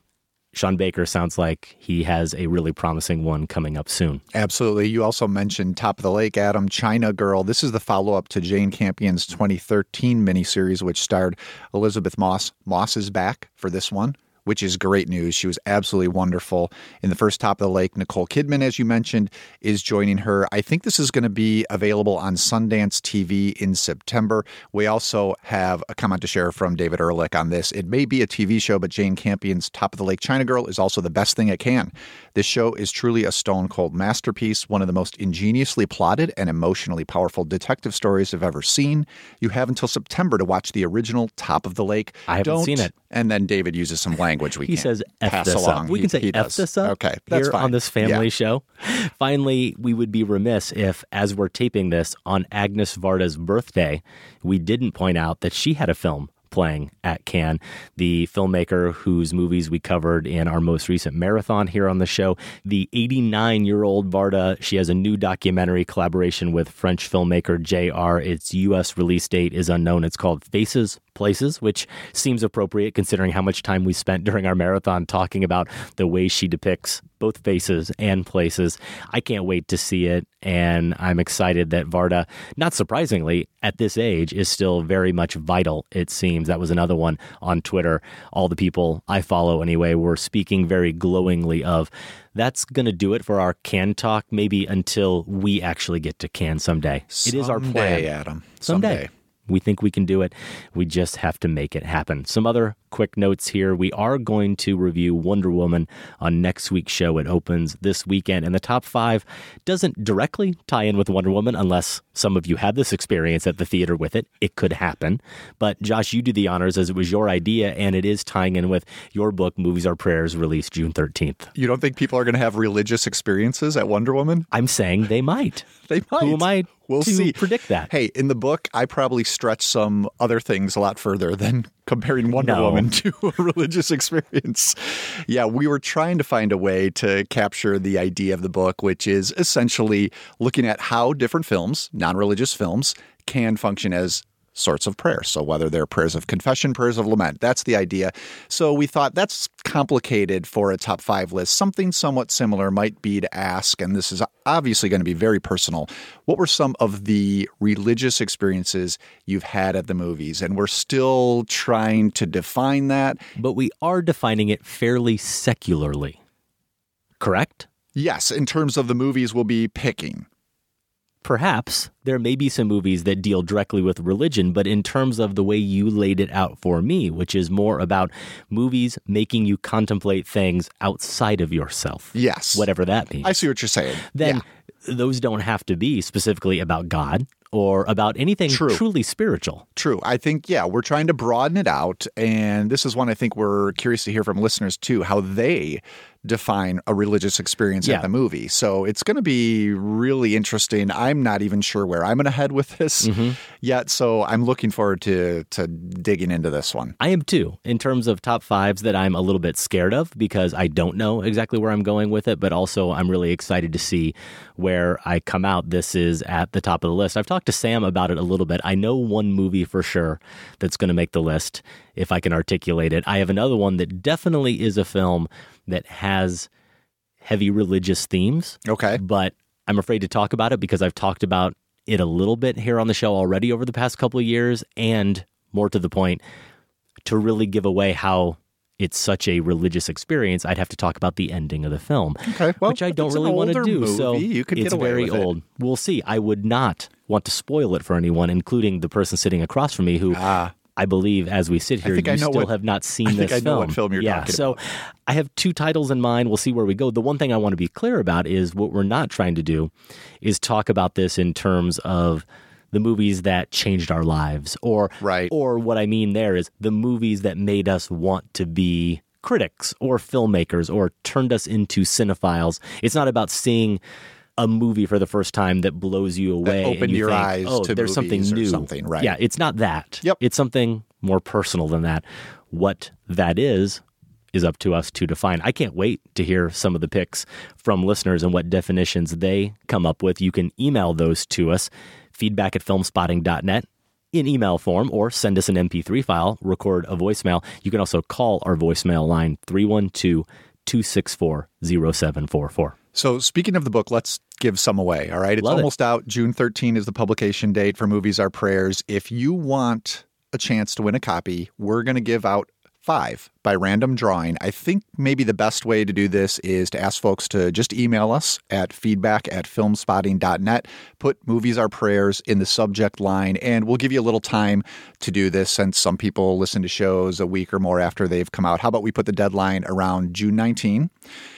Sean Baker sounds like he has a really promising one coming up soon. Absolutely. You also mentioned Top of the Lake, Adam, China Girl. This is the follow-up to Jane Campion's twenty thirteen miniseries, which starred Elizabeth Moss. Moss is back for this one, which is great news. She was absolutely wonderful in the first Top of the Lake. Nicole Kidman, as you mentioned, is joining her. I think this is going to be available on Sundance T V in September. We also have a comment to share from David Ehrlich on this. It may be a T V show, but Jane Campion's Top of the Lake China Girl is also the best thing it can. This show is truly a stone-cold masterpiece, one of the most ingeniously plotted and emotionally powerful detective stories I've ever seen. You have until September to watch the original Top of the Lake. I haven't Don't, seen it. And then David uses some language we he can't says F pass this along. up. We He- can say he F does. this up Okay, that's here fine. on this family Yeah. show. Finally, we would be remiss if, as we're taping this on Agnes Varda's birthday, we didn't point out that she had a film playing at Cannes. The filmmaker whose movies we covered in our most recent marathon here on the show, the eighty-nine-year-old Varda, she has a new documentary collaboration with French filmmaker J R. Its U S release date is unknown. It's called Faces, Places, which seems appropriate considering how much time we spent during our marathon talking about the way she depicts both faces and places. I can't wait to see it, and I'm excited that Varda, not surprisingly, at this age, is still very much vital, it seems. That was another one on Twitter. All the people I follow, anyway, were speaking very glowingly of. That's going to do it for our Cannes talk, maybe until we actually get to Cannes someday. Someday, It is our plan. Adam. Someday. Someday. We think we can do it. We just have to make it happen. Some other quick notes here. We are going to review Wonder Woman on next week's show. It opens this weekend, and the top five doesn't directly tie in with Wonder Woman unless some of you had this experience at the theater with it. It could happen. But Josh, you do the honors as it was your idea, and it is tying in with your book, Movies Are Prayers, released June thirteenth. You don't think people are going to have religious experiences at Wonder Woman? I'm saying they might. They might. Who am I we'll to see. predict that? Hey, in the book, I probably stretch some other things a lot further than comparing Wonder No. Woman to a religious experience. Yeah, we were trying to find a way to capture the idea of the book, which is essentially looking at how different films, non-religious films, can function as sorts of prayers. So whether they're prayers of confession, prayers of lament, that's the idea. So we thought that's complicated for a top five list. Something somewhat similar might be to ask, and this is obviously going to be very personal, what were some of the religious experiences you've had at the movies? And we're still trying to define that. But we are defining it fairly secularly. Correct? Yes, in terms of the movies we'll be picking. Perhaps there may be some movies that deal directly with religion, but in terms of the way you laid it out for me, which is more about movies making you contemplate things outside of yourself. Yes. Whatever that means. I see what you're saying. Then yeah. those don't have to be specifically about God or about anything True. truly spiritual. True. I think, yeah, we're trying to broaden it out. And this is one I think we're curious to hear from listeners, too, how they define a religious experience Yeah. at the movie. So it's going to be really interesting. I'm not even sure where I'm going to head with this Mm-hmm. yet. So I'm looking forward to to digging into this one. I am too, in terms of top fives that I'm a little bit scared of because I don't know exactly where I'm going with it, but also I'm really excited to see where I come out. This is at the top of the list. I've talked to Sam about it a little bit. I know one movie for sure that's going to make the list, if I can articulate it. I have another one that definitely is a film that has heavy religious themes. Okay. But I'm afraid to talk about it because I've talked about it a little bit here on the show already over the past couple of years, and more to the point, to really give away how it's such a religious experience, I'd have to talk about the ending of the film, Okay, well, which I if don't it's an really want to older do. movie, So you could it's get away very with it. old. We'll see. I would not want to spoil it for anyone, including the person sitting across from me who Ah. I believe as we sit I here, think you I know still what- have not seen I this think I know film. what film you're yeah, talking so about. I have two titles in mind. We'll see where we go. The one thing I want to be clear about is what we're not trying to do is talk about this in terms of the movies that changed our lives, or Right. or what I mean there is the movies that made us want to be critics or filmmakers or turned us into cinephiles. It's not about seeing a movie for the first time that blows you away. That opened and you your think, eyes oh, to there's something movies or new. something, right. Yeah, it's not that. Yep. It's something more personal than that. What that is, is up to us to define. I can't wait to hear some of the picks from listeners and what definitions they come up with. You can email those to us, feedback at filmspotting dot net in email form, or send us an M P three file, record a voicemail. You can also call our voicemail line, three one two, two six four, zero seven four four. So speaking of the book, let's give some away, all right? It's Love it. almost out. June thirteenth is the publication date for Movies Are Prayers. If you want a chance to win a copy, we're going to give out five by random drawing. I think maybe the best way to do this is to ask folks to just email us at feedback at filmspotting dot net, put Movies Are Prayers in the subject line, and we'll give you a little time to do this since some people listen to shows a week or more after they've come out. How about we put the deadline around June nineteenth?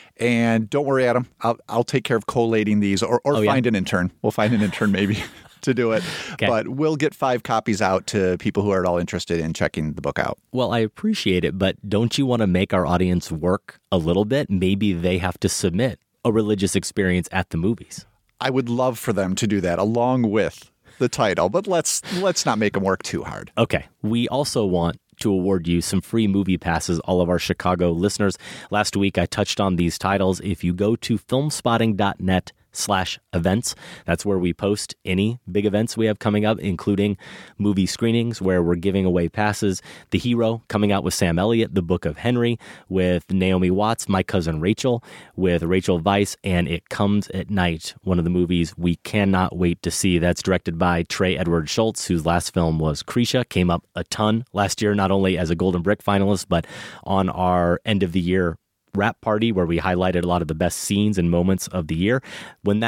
And don't worry, Adam, I'll, I'll take care of collating these or, or Oh, yeah? find an intern. We'll find an intern maybe to do it. Okay. But we'll get five copies out to people who are at all interested in checking the book out. Well, I appreciate it, but don't you want to make our audience work a little bit? Maybe they have to submit a religious experience at the movies. I would love for them to do that along with the title, but let's let's not make them work too hard. Okay. We also want to award you some free movie passes, all of our Chicago listeners. Last week, I touched on these titles. If you go to filmspotting dot net slash events, that's where we post any big events we have coming up, including movie screenings where we're giving away passes. The Hero coming out with Sam Elliott, The Book of Henry with Naomi Watts, My Cousin Rachel with Rachel Weisz, and It Comes at Night, one of the movies we cannot wait to see. That's directed by Trey Edward Schultz, whose last film was Krisha, came up a ton last year, not only as a Golden Brick finalist, but on our end of the year wrap party where we highlighted a lot of the best scenes and moments of the year. When that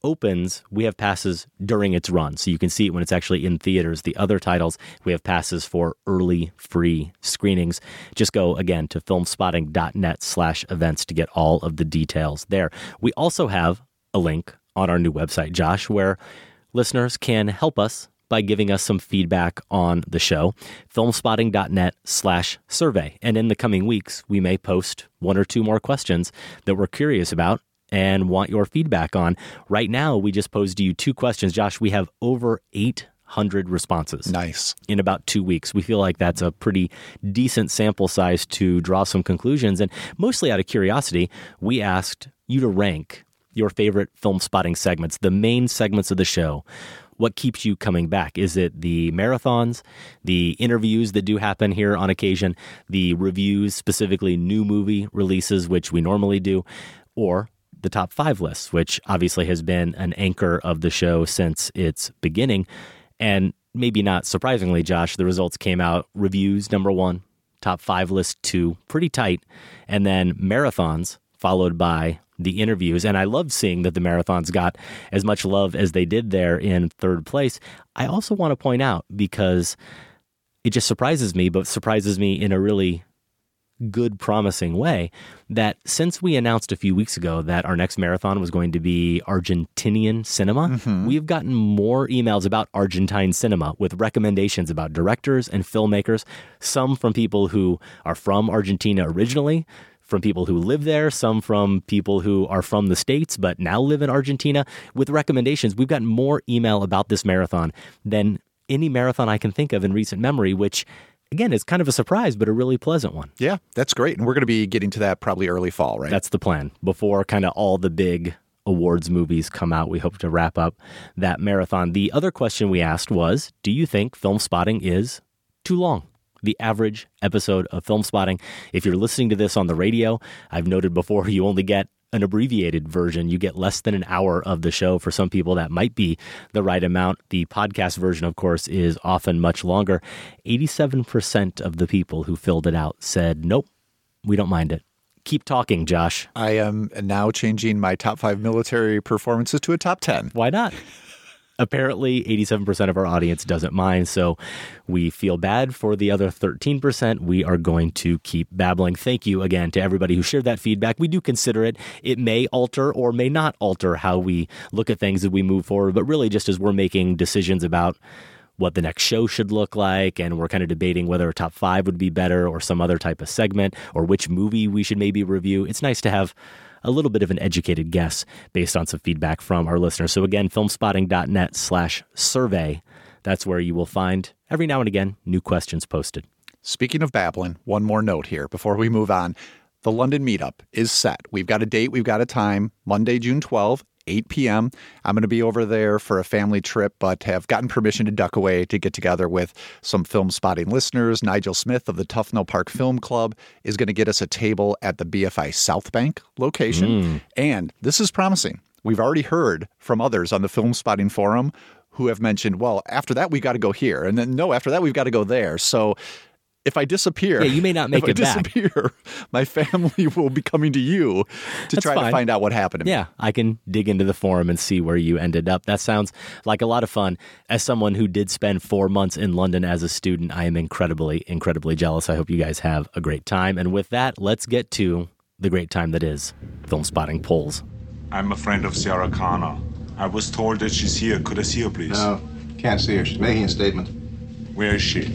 opens, we have passes during its run. So you can see it when it's actually in theaters. The other titles, we have passes for early free screenings. Just go, again, to filmspotting.net slash events to get all of the details there. We also have a link on our new website, Josh, where listeners can help us by giving us some feedback on the show, filmspotting.net slash survey. And in the coming weeks, we may post one or two more questions that we're curious about and want your feedback on. Right now, we just posed to you two questions. Josh, we have over eight hundred responses. Nice. In about two weeks. We feel like that's a pretty decent sample size to draw some conclusions. And mostly out of curiosity, we asked you to rank your favorite Film Spotting segments, the main segments of the show. What keeps you coming back? Is it the marathons, the interviews that do happen here on occasion, the reviews, specifically new movie releases, which we normally do, or the top five lists, which obviously has been an anchor of the show since its beginning? And maybe not surprisingly, Josh, the results came out. Reviews, number one, top five list, two, pretty tight. And then marathons, followed by the interviews. And I loved seeing that the marathons got as much love as they did there in third place. I also want to point out, because it just surprises me, but surprises me in a really good, promising way, that since we announced a few weeks ago that our next marathon was going to be Argentinian cinema, mm-hmm. we've gotten more emails about Argentine cinema with recommendations about directors and filmmakers, some from people who are from Argentina originally, from people who live there, some from people who are from the States but now live in Argentina, with recommendations. We've gotten more email about this marathon than any marathon I can think of in recent memory, which, again, is kind of a surprise, but a really pleasant one. Yeah, that's great. And we're going to be getting to that probably early fall, right? That's the plan. Before kind of all the big awards movies come out, we hope to wrap up that marathon. The other question we asked was, do you think Film Spotting is too long? The average episode of Film Spotting. If you're listening to this on the radio, I've noted before, you only get an abbreviated version. You get less than an hour of the show. For some people, that might be the right amount. The podcast version, of course, is often much longer. eighty-seven percent of the people who filled it out said, nope, we don't mind it. Keep talking, Josh. I am now changing my top five military performances to a top ten. Why not? Apparently, eighty-seven percent of our audience doesn't mind, so we feel bad for the other thirteen percent. We are going to keep babbling. Thank you again to everybody who shared that feedback. We do consider it. It may alter or may not alter how we look at things as we move forward, but really just as we're making decisions about what the next show should look like, and we're kind of debating whether a top five would be better or some other type of segment, or which movie we should maybe review. It's nice to have a little bit of an educated guess based on some feedback from our listeners. So again, filmspotting.net slash survey. That's where you will find, every now and again, new questions posted. Speaking of babbling, one more note here before we move on. The London meetup is set. We've got a date, we've got a time, Monday, June twelfth, eight p.m. I'm going to be over there for a family trip, but have gotten permission to duck away to get together with some Film Spotting listeners. Nigel Smith of the Tufnell Park Film Club is going to get us a table at the B F I South Bank location. Mm. And this is promising. We've already heard from others on the Film Spotting forum who have mentioned, well, after that, we've got to go here. And then, no, after that, we've got to go there. So if I disappear, yeah, you may not make if it I disappear, back. My family will be coming to you to That's try fine. to find out what happened to me. Yeah, I can dig into the forum and see where you ended up. That sounds like a lot of fun. As someone who did spend four months in London as a student, I am incredibly, incredibly jealous. I hope you guys have a great time. And with that, let's get to the great time that is Film Spotting polls. I'm a friend of Sarah Connor. I was told that she's here. Could I see her, please? No, can't see her. She's making a statement. Where is she?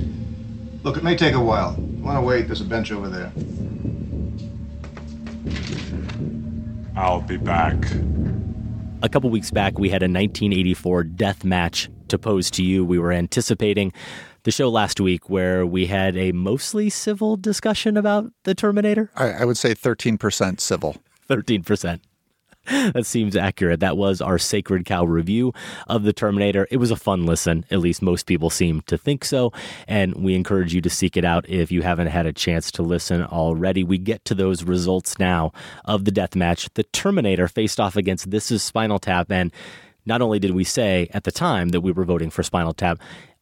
Look, it may take a while. You want to wait? There's a bench over there. I'll be back. A couple weeks back, we had a nineteen eighty-four death match to pose to you. We were anticipating the show last week where we had a mostly civil discussion about the Terminator. I, I would say thirteen percent civil. thirteen percent. That seems accurate. That was our Sacred Cow review of the Terminator. It was a fun listen. At least most people seem to think so. And we encourage you to seek it out if you haven't had a chance to listen already. We get to those results now of the death match. The Terminator faced off against This Is Spinal Tap. And not only did we say at the time that we were voting for Spinal Tap,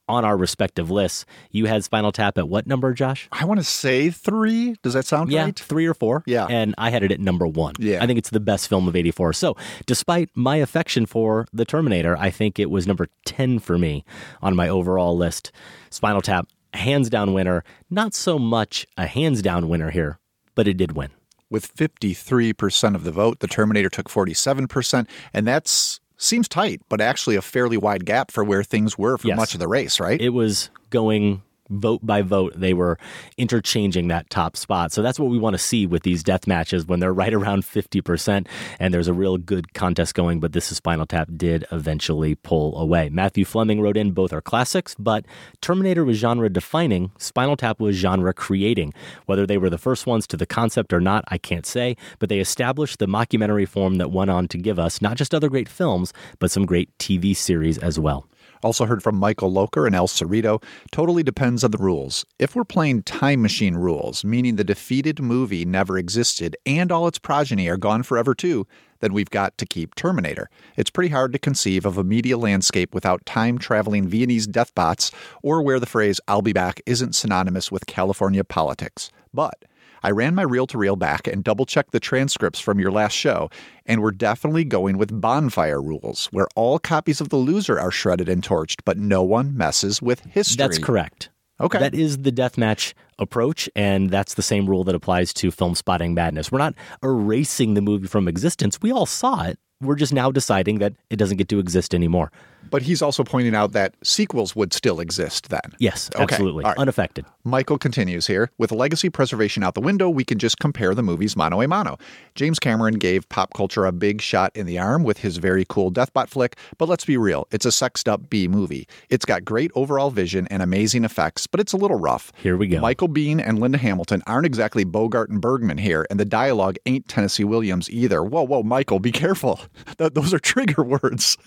on our respective lists. You had Spinal Tap at what number, Josh? I want to say three. Does that sound yeah, right? Three or four. Yeah. And I had it at number one. Yeah. I think it's the best film of eighty-four. So despite my affection for The Terminator, I think it was number ten for me on my overall list. Spinal Tap, hands down winner. Not so much a hands down winner here, but it did win. With fifty-three percent of the vote, The Terminator took forty-seven percent, and that's seems tight, but actually a fairly wide gap for where things were for Yes. much of the race, right? It was going vote by vote. They were interchanging that top spot. So that's what we want to see with these death matches when they're right around fifty percent and there's a real good contest going. But This Is Spinal Tap did eventually pull away. Matthew Fleming wrote in, both are classics, but Terminator was genre defining. Spinal Tap was genre creating. Whether they were the first ones to the concept or not, I can't say, but they established the mockumentary form that went on to give us not just other great films, but some great T V series as well. Also heard from Michael Locher and El Cerrito. Totally depends on the rules. If we're playing time machine rules, meaning the defeated movie never existed and all its progeny are gone forever too, then we've got to keep Terminator. It's pretty hard to conceive of a media landscape without time-traveling Viennese death bots or where the phrase "I'll be back" isn't synonymous with California politics. But I ran my reel-to-reel back and double-checked the transcripts from your last show, and we're definitely going with bonfire rules, where all copies of The Loser are shredded and torched, but no one messes with history. That's correct. Okay. That is the deathmatch approach, and that's the same rule that applies to Film Spotting Madness. We're not erasing the movie from existence. We all saw it. We're just now deciding that it doesn't get to exist anymore. But he's also pointing out that sequels would still exist then. Yes, Okay. absolutely. All right. Unaffected. Michael continues here. With legacy preservation out the window, we can just compare the movies mano a mano. James Cameron gave pop culture a big shot in the arm with his very cool Deathbot flick, but let's be real, it's a sexed up B movie. It's got great overall vision and amazing effects, but it's a little rough. Here we go. Michael Biehn and Linda Hamilton aren't exactly Bogart and Bergman here, and the dialogue ain't Tennessee Williams either. Whoa, whoa, Michael, be careful. Th- those are trigger words.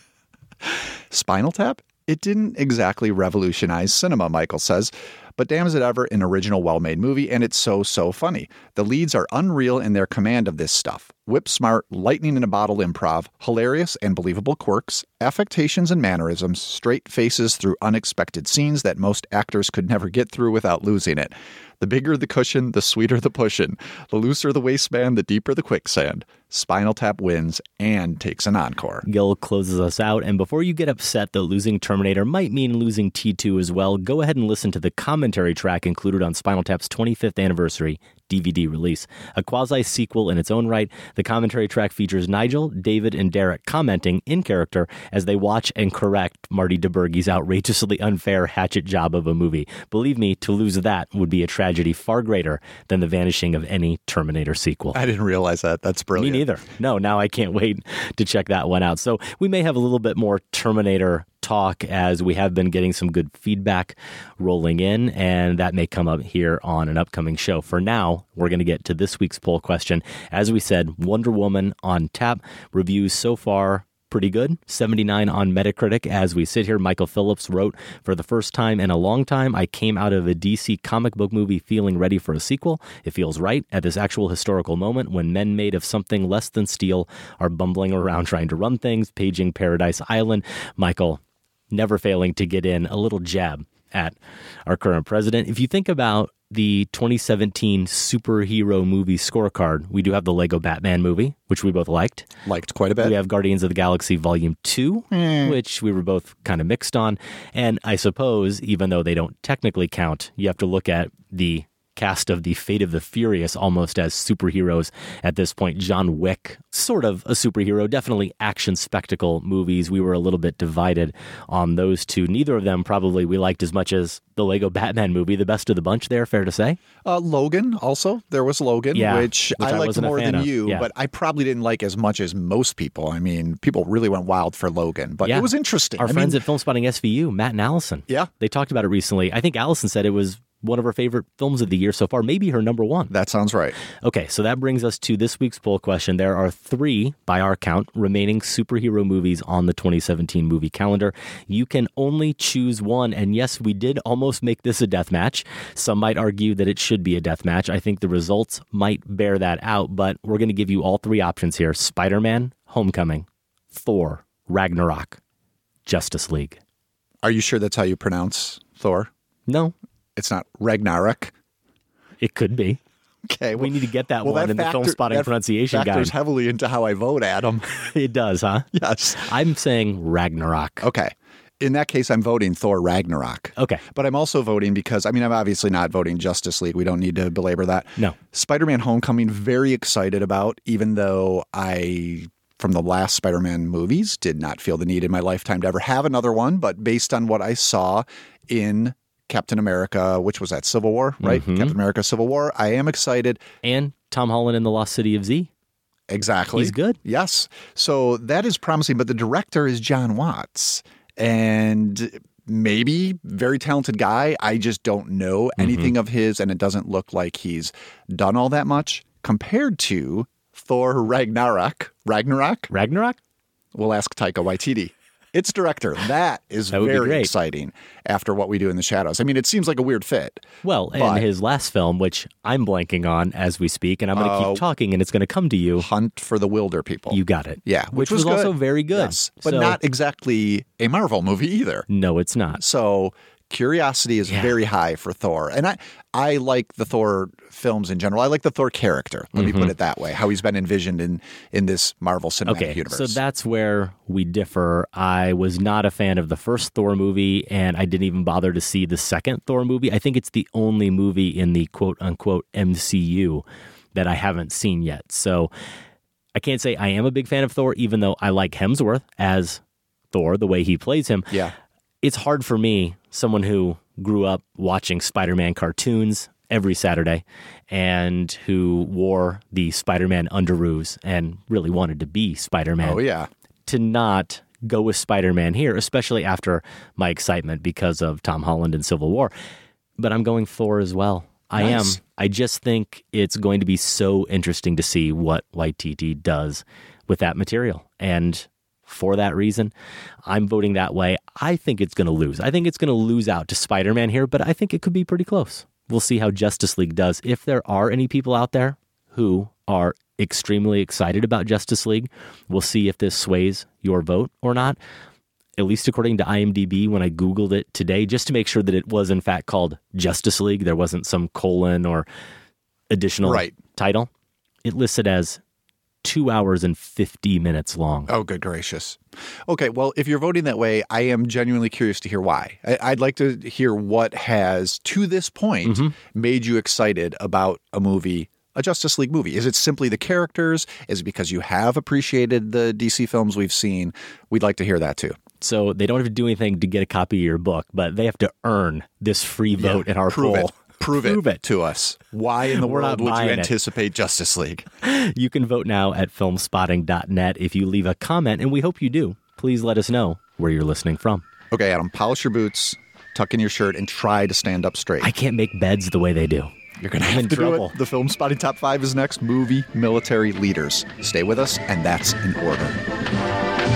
Spinal Tap? It didn't exactly revolutionize cinema, Michael says, but damn is it ever an original well-made movie, and it's so, so funny. The leads are unreal in their command of this stuff. Whip-smart, lightning-in-a-bottle improv, hilarious and believable quirks, affectations and mannerisms, straight faces through unexpected scenes that most actors could never get through without losing it. The bigger the cushion, the sweeter the pushin'. The looser the waistband, the deeper the quicksand. Spinal Tap wins and takes an encore. Gil closes us out, and before you get upset that losing Terminator might mean losing T two as well, go ahead and listen to the commentary track included on Spinal Tap's twenty-fifth anniversary D V D release. A quasi-sequel in its own right, the commentary track features Nigel, David, and Derek commenting in character as they watch and correct Marty DeBurgi's outrageously unfair hatchet job of a movie. Believe me, to lose that would be a tragedy far greater than the vanishing of any Terminator sequel. I didn't realize that. That's brilliant. Me neither. No, now I can't wait to check that one out. So we may have a little bit more Terminator talk as we have been getting some good feedback rolling in, and that may come up here on an upcoming show. For now, we're going to get to this week's poll question. As we said, Wonder Woman on tap. Reviews so far pretty good. seventy-nine on Metacritic. As we sit here, Michael Phillips wrote, "For the first time in a long time, I came out of a D C comic book movie feeling ready for a sequel. It feels right at this actual historical moment when men made of something less than steel are bumbling around trying to run things, paging Paradise Island." Michael, never failing to get in a little jab at our current president. If you think about the twenty seventeen superhero movie scorecard, we do have the Lego Batman movie, which we both liked. Liked quite a bit. We have Guardians of the Galaxy Volume two, Mm. which we were both kind of mixed on. And I suppose, even though they don't technically count, you have to look at the cast of the Fate of the Furious almost as superheroes at this point. John Wick, sort of a superhero, definitely action spectacle movies. We were a little bit divided on those two. Neither of them probably we liked as much as the Lego Batman movie. The best of the bunch there, fair to say? Uh, Logan also. There was Logan, Yeah, which, which I I liked wasn't a more fan than of. you, Yeah. but I probably didn't like as much as most people. I mean, people really went wild for Logan, but Yeah. it was interesting. Our I friends mean, at Film Spotting S V U, Matt and Allison. Yeah. They talked about it recently. I think Allison said it was one of her favorite films of the year so far, maybe her number one. That sounds right. Okay, so that brings us to this week's poll question. There are three, by our count, remaining superhero movies on the twenty seventeen movie calendar. You can only choose one, and yes, we did almost make this a death match. Some might argue that it should be a death match. I think the results might bear that out, but we're going to give you all three options here. Spider-Man, Homecoming, Thor, Ragnarok, Justice League. Are you sure that's how you pronounce Thor? No. It's not Ragnarok? It could be. Okay. We need to get that well, one that in the factor, Film Spotting that pronunciation guide. factors heavily into how I vote, Adam. It does, huh? Yes. I'm saying Ragnarok. Okay. In that case, I'm voting Thor Ragnarok. Okay. But I'm also voting because, I mean, I'm obviously not voting Justice League. We don't need to belabor that. No. Spider-Man Homecoming, very excited about, even though I, from the last Spider-Man movies, did not feel the need in my lifetime to ever have another one. But based on what I saw in Captain America, which was that Civil War, right? Mm-hmm. Captain America Civil War, I am excited. And Tom Holland in The Lost City of Z. Exactly. He's good. Yes. So that is promising. But the director is John Watts. And maybe very talented guy. I just don't know anything mm-hmm. of his, and it doesn't look like he's done all that much compared to Thor Ragnarok. Ragnarok? Ragnarok? We'll ask Taika Waititi. Its director. That is that very exciting after What We Do in the Shadows. I mean, it seems like a weird fit. Well, but, and his last film, which I'm blanking on as we speak, and I'm going to uh, keep talking, and it's going to come to you. Hunt for the Wilder People. You got it. Yeah. Which, which was, was also very good. Yes, but so, not exactly a Marvel movie either. No, it's not. So curiosity is yeah. very high for Thor. And I, I like the Thor films in general. I like the Thor character. Let mm-hmm. me put it that way. How he's been envisioned in, in this Marvel Cinematic okay, Universe. So that's where we differ. I was not a fan of the first Thor movie, and I didn't even bother to see the second Thor movie. I think it's the only movie in the quote-unquote M C U that I haven't seen yet. So I can't say I am a big fan of Thor, even though I like Hemsworth as Thor, the way he plays him. Yeah. It's hard for me, someone who grew up watching Spider-Man cartoons every Saturday and who wore the Spider-Man underoos and really wanted to be Spider-Man. Oh, yeah. To not go with Spider-Man here, especially after my excitement because of Tom Holland in Civil War. But I'm going Thor as well. I nice. am. I just think it's going to be so interesting to see what Waititi does with that material. And for that reason, I'm voting that way. I think it's going to lose. I think it's going to lose out to Spider-Man here, but I think it could be pretty close. We'll see how Justice League does. If there are any people out there who are extremely excited about Justice League, we'll see if this sways your vote or not. At least according to IMDb, when I Googled it today, just to make sure that it was in fact called Justice League, there wasn't some colon or additional right. title. It listed as two hours and fifty minutes long. Oh, good gracious. Okay, well, if you're voting that way, I am genuinely curious to hear why. I- I'd like to hear what has, to this point, mm-hmm. made you excited about a movie, a Justice League movie. Is it simply the characters? Is it because you have appreciated the D C films we've seen? We'd like to hear that, too. So they don't have to do anything to get a copy of your book, but they have to earn this free vote yeah, in our prove poll. It. Prove, Prove it, it to us. Why in the We're world would you it. anticipate Justice League? You can vote now at filmspotting dot net if you leave a comment, and we hope you do. Please let us know where you're listening from. Okay, Adam, polish your boots, tuck in your shirt, and try to stand up straight. I can't make beds the way they do. You're going to have to trouble. do it. The Film Spotting Top five is next. Movie Military Leaders. Stay with us, and that's in order.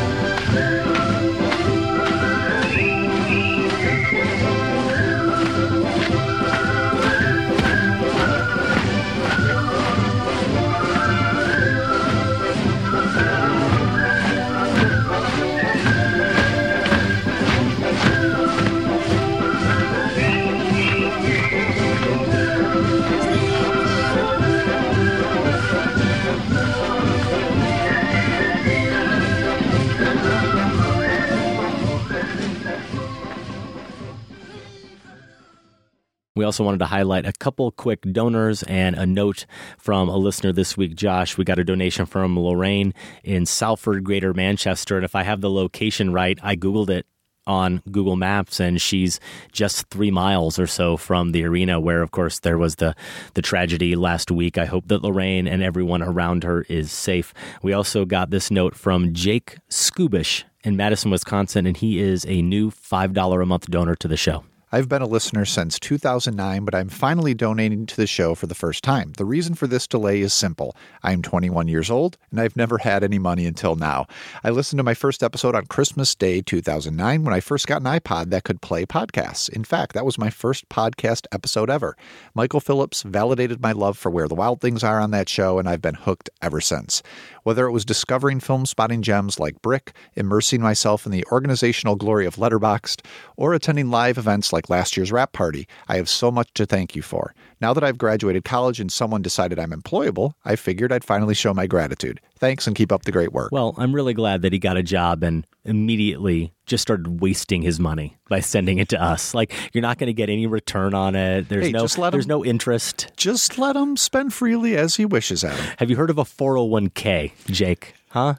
We also wanted to highlight a couple quick donors and a note from a listener this week, Josh. We got a donation from Lorraine in Salford, Greater Manchester. And if I have the location right, I Googled it on Google Maps, and she's just three miles or so from the arena where, of course, there was the, the tragedy last week. I hope that Lorraine and everyone around her is safe. We also got this note from Jake Skubish in Madison, Wisconsin, and he is a new five dollars a month donor to the show. I've been a listener since two thousand nine, but I'm finally donating to the show for the first time. The reason for this delay is simple. I'm twenty-one years old, and I've never had any money until now. I listened to my first episode on Christmas Day two thousand nine when I first got an iPod that could play podcasts. In fact, that was my first podcast episode ever. Michael Phillips validated my love for Where the Wild Things Are on that show, and I've been hooked ever since. Whether it was discovering film spotting gems like Brick, immersing myself in the organizational glory of Letterboxd, or attending live events like last year's Rap Party, I have so much to thank you for. Now that I've graduated college and someone decided I'm employable, I figured I'd finally show my gratitude. Thanks, and keep up the great work. Well, I'm really glad that he got a job and immediately just started wasting his money by sending it to us. Like, you're not going to get any return on it. There's Hey, no just let there's him- no interest. Just let him spend freely as he wishes, Adam. Have you heard of a four oh one k, Jake? Huh?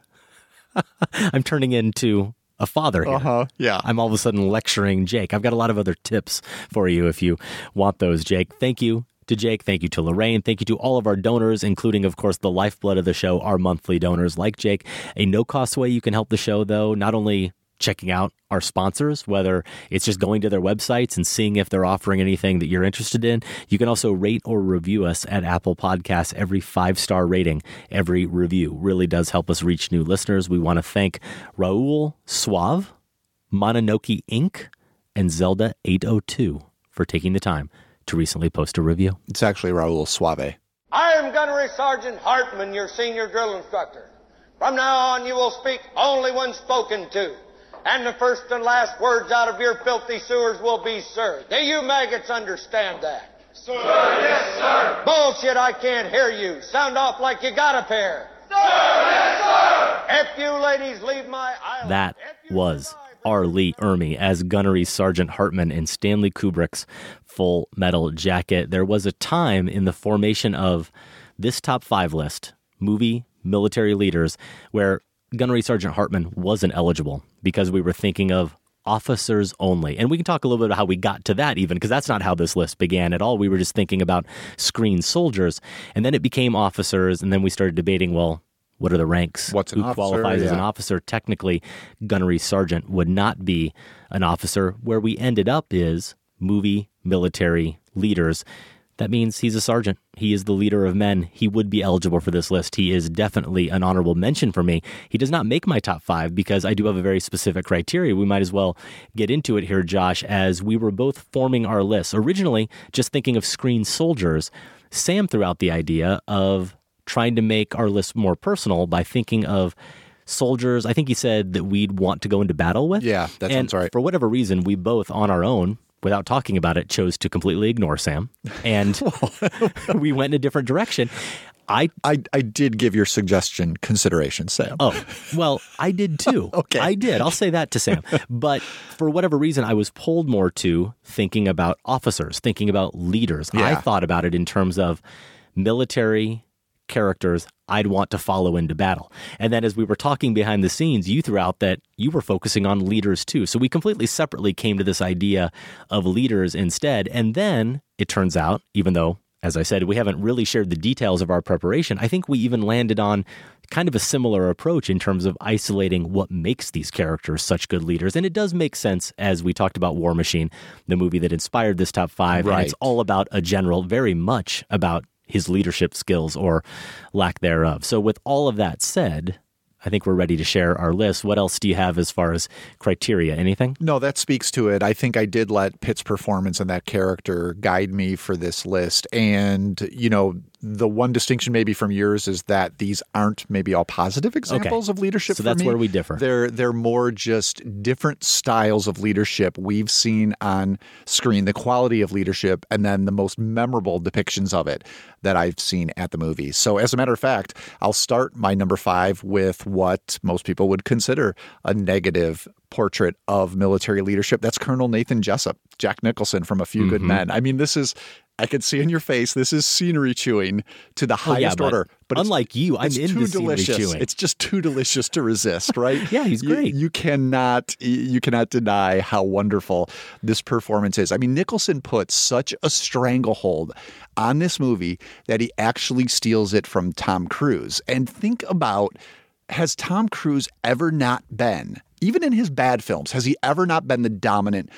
I'm turning into a father here. Uh-huh, yeah. I'm all of a sudden lecturing Jake. I've got a lot of other tips for you if you want those, Jake. Thank you to Jake. Thank you to Lorraine. Thank you to all of our donors, including, of course, the lifeblood of the show, our monthly donors like Jake. A no-cost way you can help the show, though, not only checking out our sponsors, whether it's just going to their websites and seeing if they're offering anything that you're interested in. You can also rate or review us at Apple Podcasts. Every five-star rating, every review really does help us reach new listeners. We want to thank Raul Suave, Mononoke Incorporated, and Zelda eight oh two for taking the time to recently post a review. It's actually Raul Suave. I am Gunnery Sergeant Hartman, your senior drill instructor. From now on, you will speak only when spoken to. And the first and last words out of your filthy sewers will be, sir. Do you maggots understand that? Sir, yes, sir. Bullshit, I can't hear you. Sound off like you got a pair. Sir, yes, sir. If you ladies leave my island... That was R. Lee Ermey as Gunnery Sergeant Hartman in Stanley Kubrick's Full Metal Jacket. There was a time in the formation of this top five list, movie military leaders, where Gunnery Sergeant Hartman wasn't eligible because we were thinking of officers only. And we can talk a little bit about how we got to that even, because that's not how this list began at all. We were just thinking about screen soldiers, and then it became officers, and then we started debating, well, what are the ranks? What's an Who officer? qualifies as an Yeah. officer? Technically, Gunnery Sergeant would not be an officer. Where we ended up is movie military leaders. That means he's a sergeant. He is the leader of men. He would be eligible for this list. He is definitely an honorable mention for me. He does not make my top five because I do have a very specific criteria. We might as well get into it here, Josh, as we were both forming our lists. Originally, just thinking of screen soldiers, Sam threw out the idea of trying to make our list more personal by thinking of soldiers. I think he said that we'd want to go into battle with. Yeah, that and sounds right. For whatever reason, we both on our own, without talking about it, chose to completely ignore Sam. And we went in a different direction. I, I I did give your suggestion consideration, Sam. Oh, well, I did too. Okay. I did. I'll say that to Sam. But for whatever reason, I was pulled more to thinking about officers, thinking about leaders. I Yeah. thought about it in terms of military characters I'd want to follow into battle. And then as we were talking behind the scenes, you threw out that you were focusing on leaders too. So we completely separately came to this idea of leaders instead. And then it turns out, even though, as I said, we haven't really shared the details of our preparation, I think we even landed on kind of a similar approach in terms of isolating what makes these characters such good leaders. And it does make sense, as we talked about War Machine, the movie that inspired this top five. Right. And it's all about a general, very much about his leadership skills or lack thereof. So with all of that said, I think we're ready to share our list. What else do you have as far as criteria? Anything? No, that speaks to it. I think I did let Pitt's performance and that character guide me for this list. And, you know, the one distinction maybe from yours is that these aren't maybe all positive examples Okay. of leadership So for that's me. where we differ. They're, they're more just different styles of leadership we've seen on screen, the quality of leadership, and then the most memorable depictions of it that I've seen at the movies. So as a matter of fact, I'll start my number five with what most people would consider a negative portrait of military leadership. That's Colonel Nathan Jessup, Jack Nicholson from A Few Good Mhm. Men. I mean, this is, I could see in your face, this is scenery chewing to the Oh, yeah, highest but order. But it's- unlike you, I'm it's into too scenery delicious. chewing. It's just too delicious to resist, right? Yeah, he's You- great. You, cannot, you cannot deny how wonderful this performance is. I mean, Nicholson puts such a stranglehold on this movie that he actually steals it from Tom Cruise. And think about, has Tom Cruise ever not been, even in his bad films, has he ever not been the dominant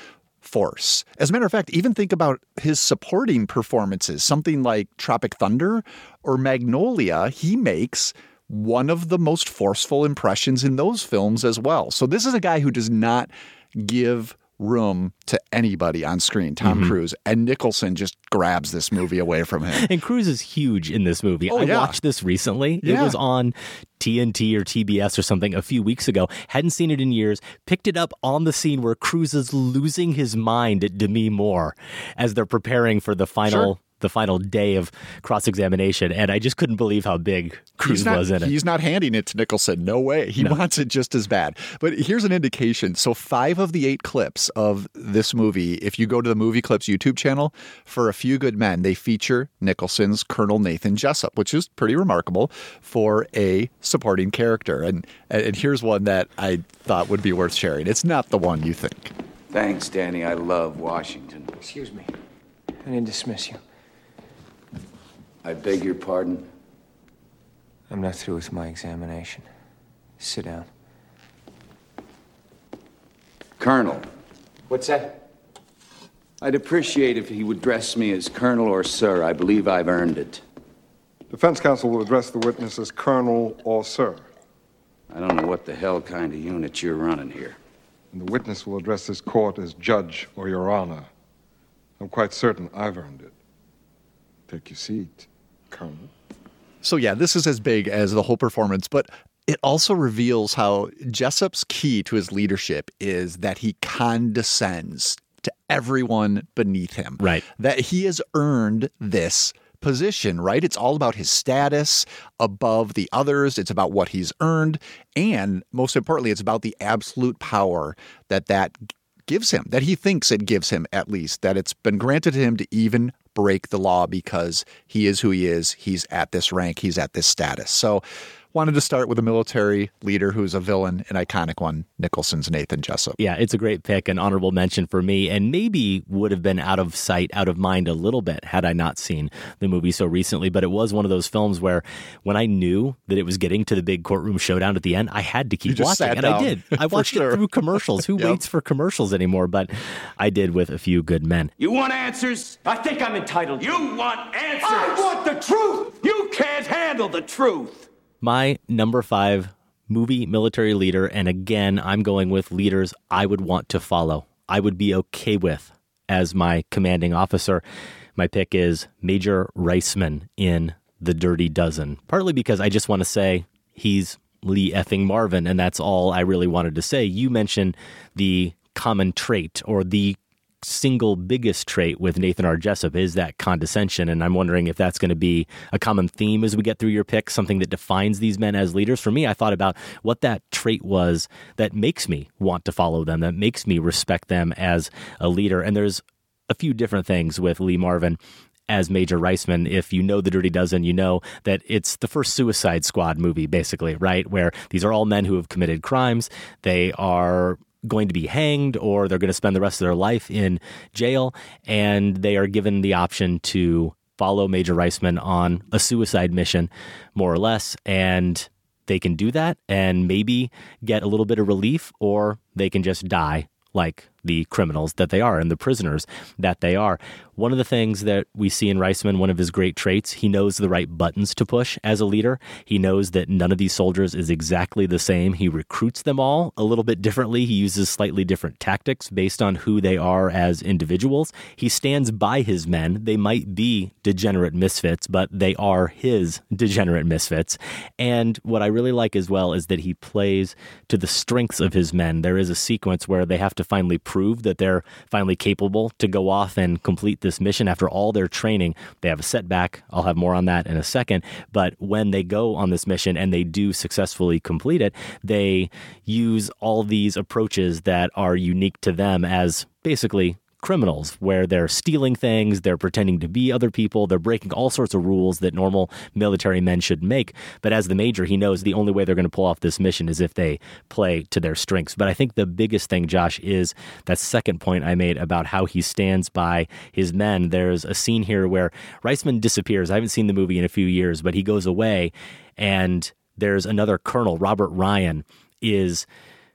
force. As a matter of fact, even think about his supporting performances, something like Tropic Thunder or Magnolia. He makes one of the most forceful impressions in those films as well. So this is a guy who does not give room to anybody on screen, Tom mm-hmm. Cruise, and Nicholson just grabs this movie away from him. And Cruise is huge in this movie. Oh, I yeah. watched this recently. Yeah. It was on T N T or T B S or something a few weeks ago. Hadn't seen it in years. Picked it up on the scene where Cruise is losing his mind at Demi Moore as they're preparing for the final Sure. the final day of cross-examination, and I just couldn't believe how big Cruise not, was in it. He's not handing it to Nicholson. No way. He no. wants it just as bad. But here's an indication. So five of the eight clips of this movie, if you go to the Movie Clips YouTube channel, for A Few Good Men, they feature Nicholson's Colonel Nathan Jessup, which is pretty remarkable for a supporting character. And, and here's one that I thought would be worth sharing. It's not the one you think. Thanks, Danny. I love Washington. Excuse me. I didn't dismiss you. I beg your pardon? I'm not through with my examination. Sit down. Colonel. What's that? I'd appreciate if he would address me as Colonel or Sir. I believe I've earned it. Defense counsel will address the witness as Colonel or Sir. I don't know what the hell kind of unit you're running here. And the witness will address this court as Judge or Your Honor. I'm quite certain I've earned it. Take your seat, Colonel. So yeah, this is as big as the whole performance, but it also reveals how Jessup's key to his leadership is that he condescends to everyone beneath him. Right. That he has earned this position, right? It's all about his status above the others. It's about what he's earned. And most importantly, it's about the absolute power that that gives him, that he thinks it gives him, at least, that it's been granted to him to even break the law because he is who he is. He's at this rank. He's at this status. So wanted to start with a military leader who's a villain, an iconic one, Nicholson's Nathan Jessup. Yeah, it's a great pick, an honorable mention for me, and maybe would have been out of sight, out of mind a little bit had I not seen the movie so recently. But it was one of those films where when I knew that it was getting to the big courtroom showdown at the end, I had to keep watching, and I did. I watched sure. it through commercials. Who yep. waits for commercials anymore? But I did with A Few Good Men. You want answers? I think I'm entitled. You want answers? I want the truth! You can't handle the truth! My number five movie military leader, and again, I'm going with leaders I would want to follow, I would be okay with as my commanding officer. My pick is Major Reisman in The Dirty Dozen, partly because I just want to say he's Lee effing Marvin, and that's all I really wanted to say. You mentioned the common trait, or the single biggest trait with Nathan R. Jessup is that condescension, and I'm wondering if that's going to be a common theme as we get through your picks, something that defines these men as leaders. For me, I thought about what that trait was that makes me want to follow them, that makes me respect them as a leader, and there's a few different things with Lee Marvin as Major Reisman. If you know The Dirty Dozen, you know that it's the first Suicide Squad movie, basically, right? Where these are all men who have committed crimes. They are going to be hanged, or they're going to spend the rest of their life in jail, and they are given the option to follow Major Reisman on a suicide mission, more or less, and they can do that and maybe get a little bit of relief, or they can just die like the criminals that they are and the prisoners that they are. One of the things that we see in Reisman, one of his great traits, he knows the right buttons to push as a leader. He knows that none of these soldiers is exactly the same. He recruits them all a little bit differently. He uses slightly different tactics based on who they are as individuals. He stands by his men. They might be degenerate misfits, but they are his degenerate misfits. And what I really like as well is that he plays to the strengths of his men. There is a sequence where they have to finally prove that they're finally capable to go off and complete this mission after all their training. They have a setback. I'll have more on that in a second. But when they go on this mission and they do successfully complete it, they use all these approaches that are unique to them as basically criminals, where they're stealing things, they're pretending to be other people, they're breaking all sorts of rules that normal military men should make. But as the major, he knows the only way they're going to pull off this mission is if they play to their strengths. But I think the biggest thing, Josh, is that second point I made about how he stands by his men. There's a scene here where Reisman disappears. I haven't seen the movie in a few years, but he goes away, and there's another colonel, Robert Ryan, is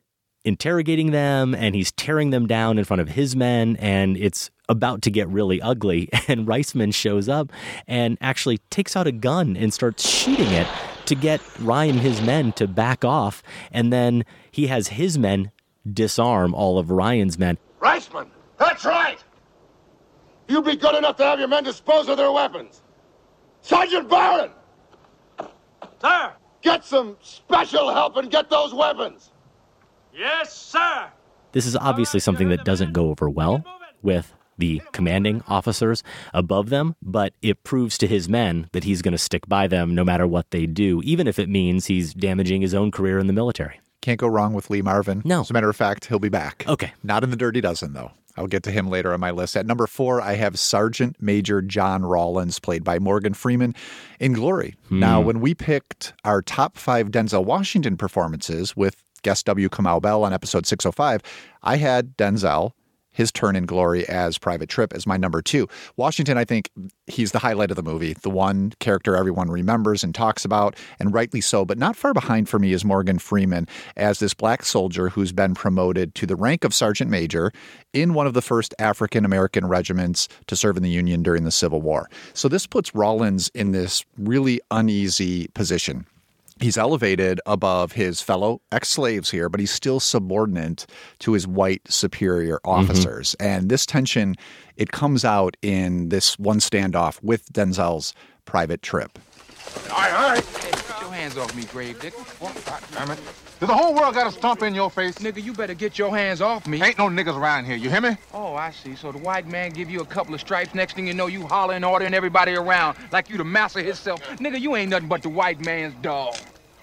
interrogating them, and he's tearing them down in front of his men, and it's about to get really ugly. And Reisman shows up and actually takes out a gun and starts shooting it to get Ryan and his men to back off. And then he has his men disarm all of Ryan's men. Reisman, that's right! You be good enough to have your men dispose of their weapons. Sergeant Barron! Sir! Get some special help and get those weapons! Yes, sir! This is obviously something that doesn't go over well with the commanding officers above them, but it proves to his men that he's going to stick by them no matter what they do, even if it means he's damaging his own career in the military. Can't go wrong with Lee Marvin. No. As a matter of fact, he'll be back. Okay. Not in the Dirty Dozen, though. I'll get to him later on my list. At number four, I have Sergeant Major John Rawlins, played by Morgan Freeman in Glory. Hmm. Now, when we picked our top five Denzel Washington performances with guest W. Kamau Bell on episode six oh five, I had Denzel, his turn in Glory as Private Tripp, as my number two. Washington, I think he's the highlight of the movie, the one character everyone remembers and talks about, and rightly so. But not far behind for me is Morgan Freeman as this black soldier who's been promoted to the rank of Sergeant Major in one of the first African-American regiments to serve in the Union during the Civil War. So this puts Rawlins in this really uneasy position. He's elevated above his fellow ex-slaves here, but he's still subordinate to his white superior officers. Mm-hmm. And this tension, it comes out in this one standoff with Denzel's Private Tripp. All right, all right. Hey, get your hands off me, Grave Digger. What? Damn it. Does the whole world got to stomp in your face? Nigga, you better get your hands off me. Ain't no niggas around here, you hear me? Oh, I see. So the white man give you a couple of stripes. Next thing you know, you hollering, ordering everybody around like you the master himself. Nigga, you ain't nothing but the white man's dog.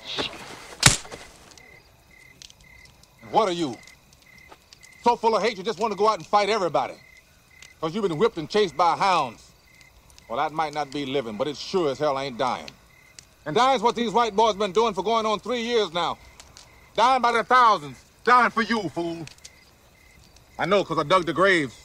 What are you? So full of hate you just want to go out and fight everybody. Because you've been whipped and chased by hounds. Well, that might not be living, but it sure as hell ain't dying. And dying's what these white boys been doing for going on three years now. Dying by the thousands. Dying for you, fool. I know, because I dug the graves.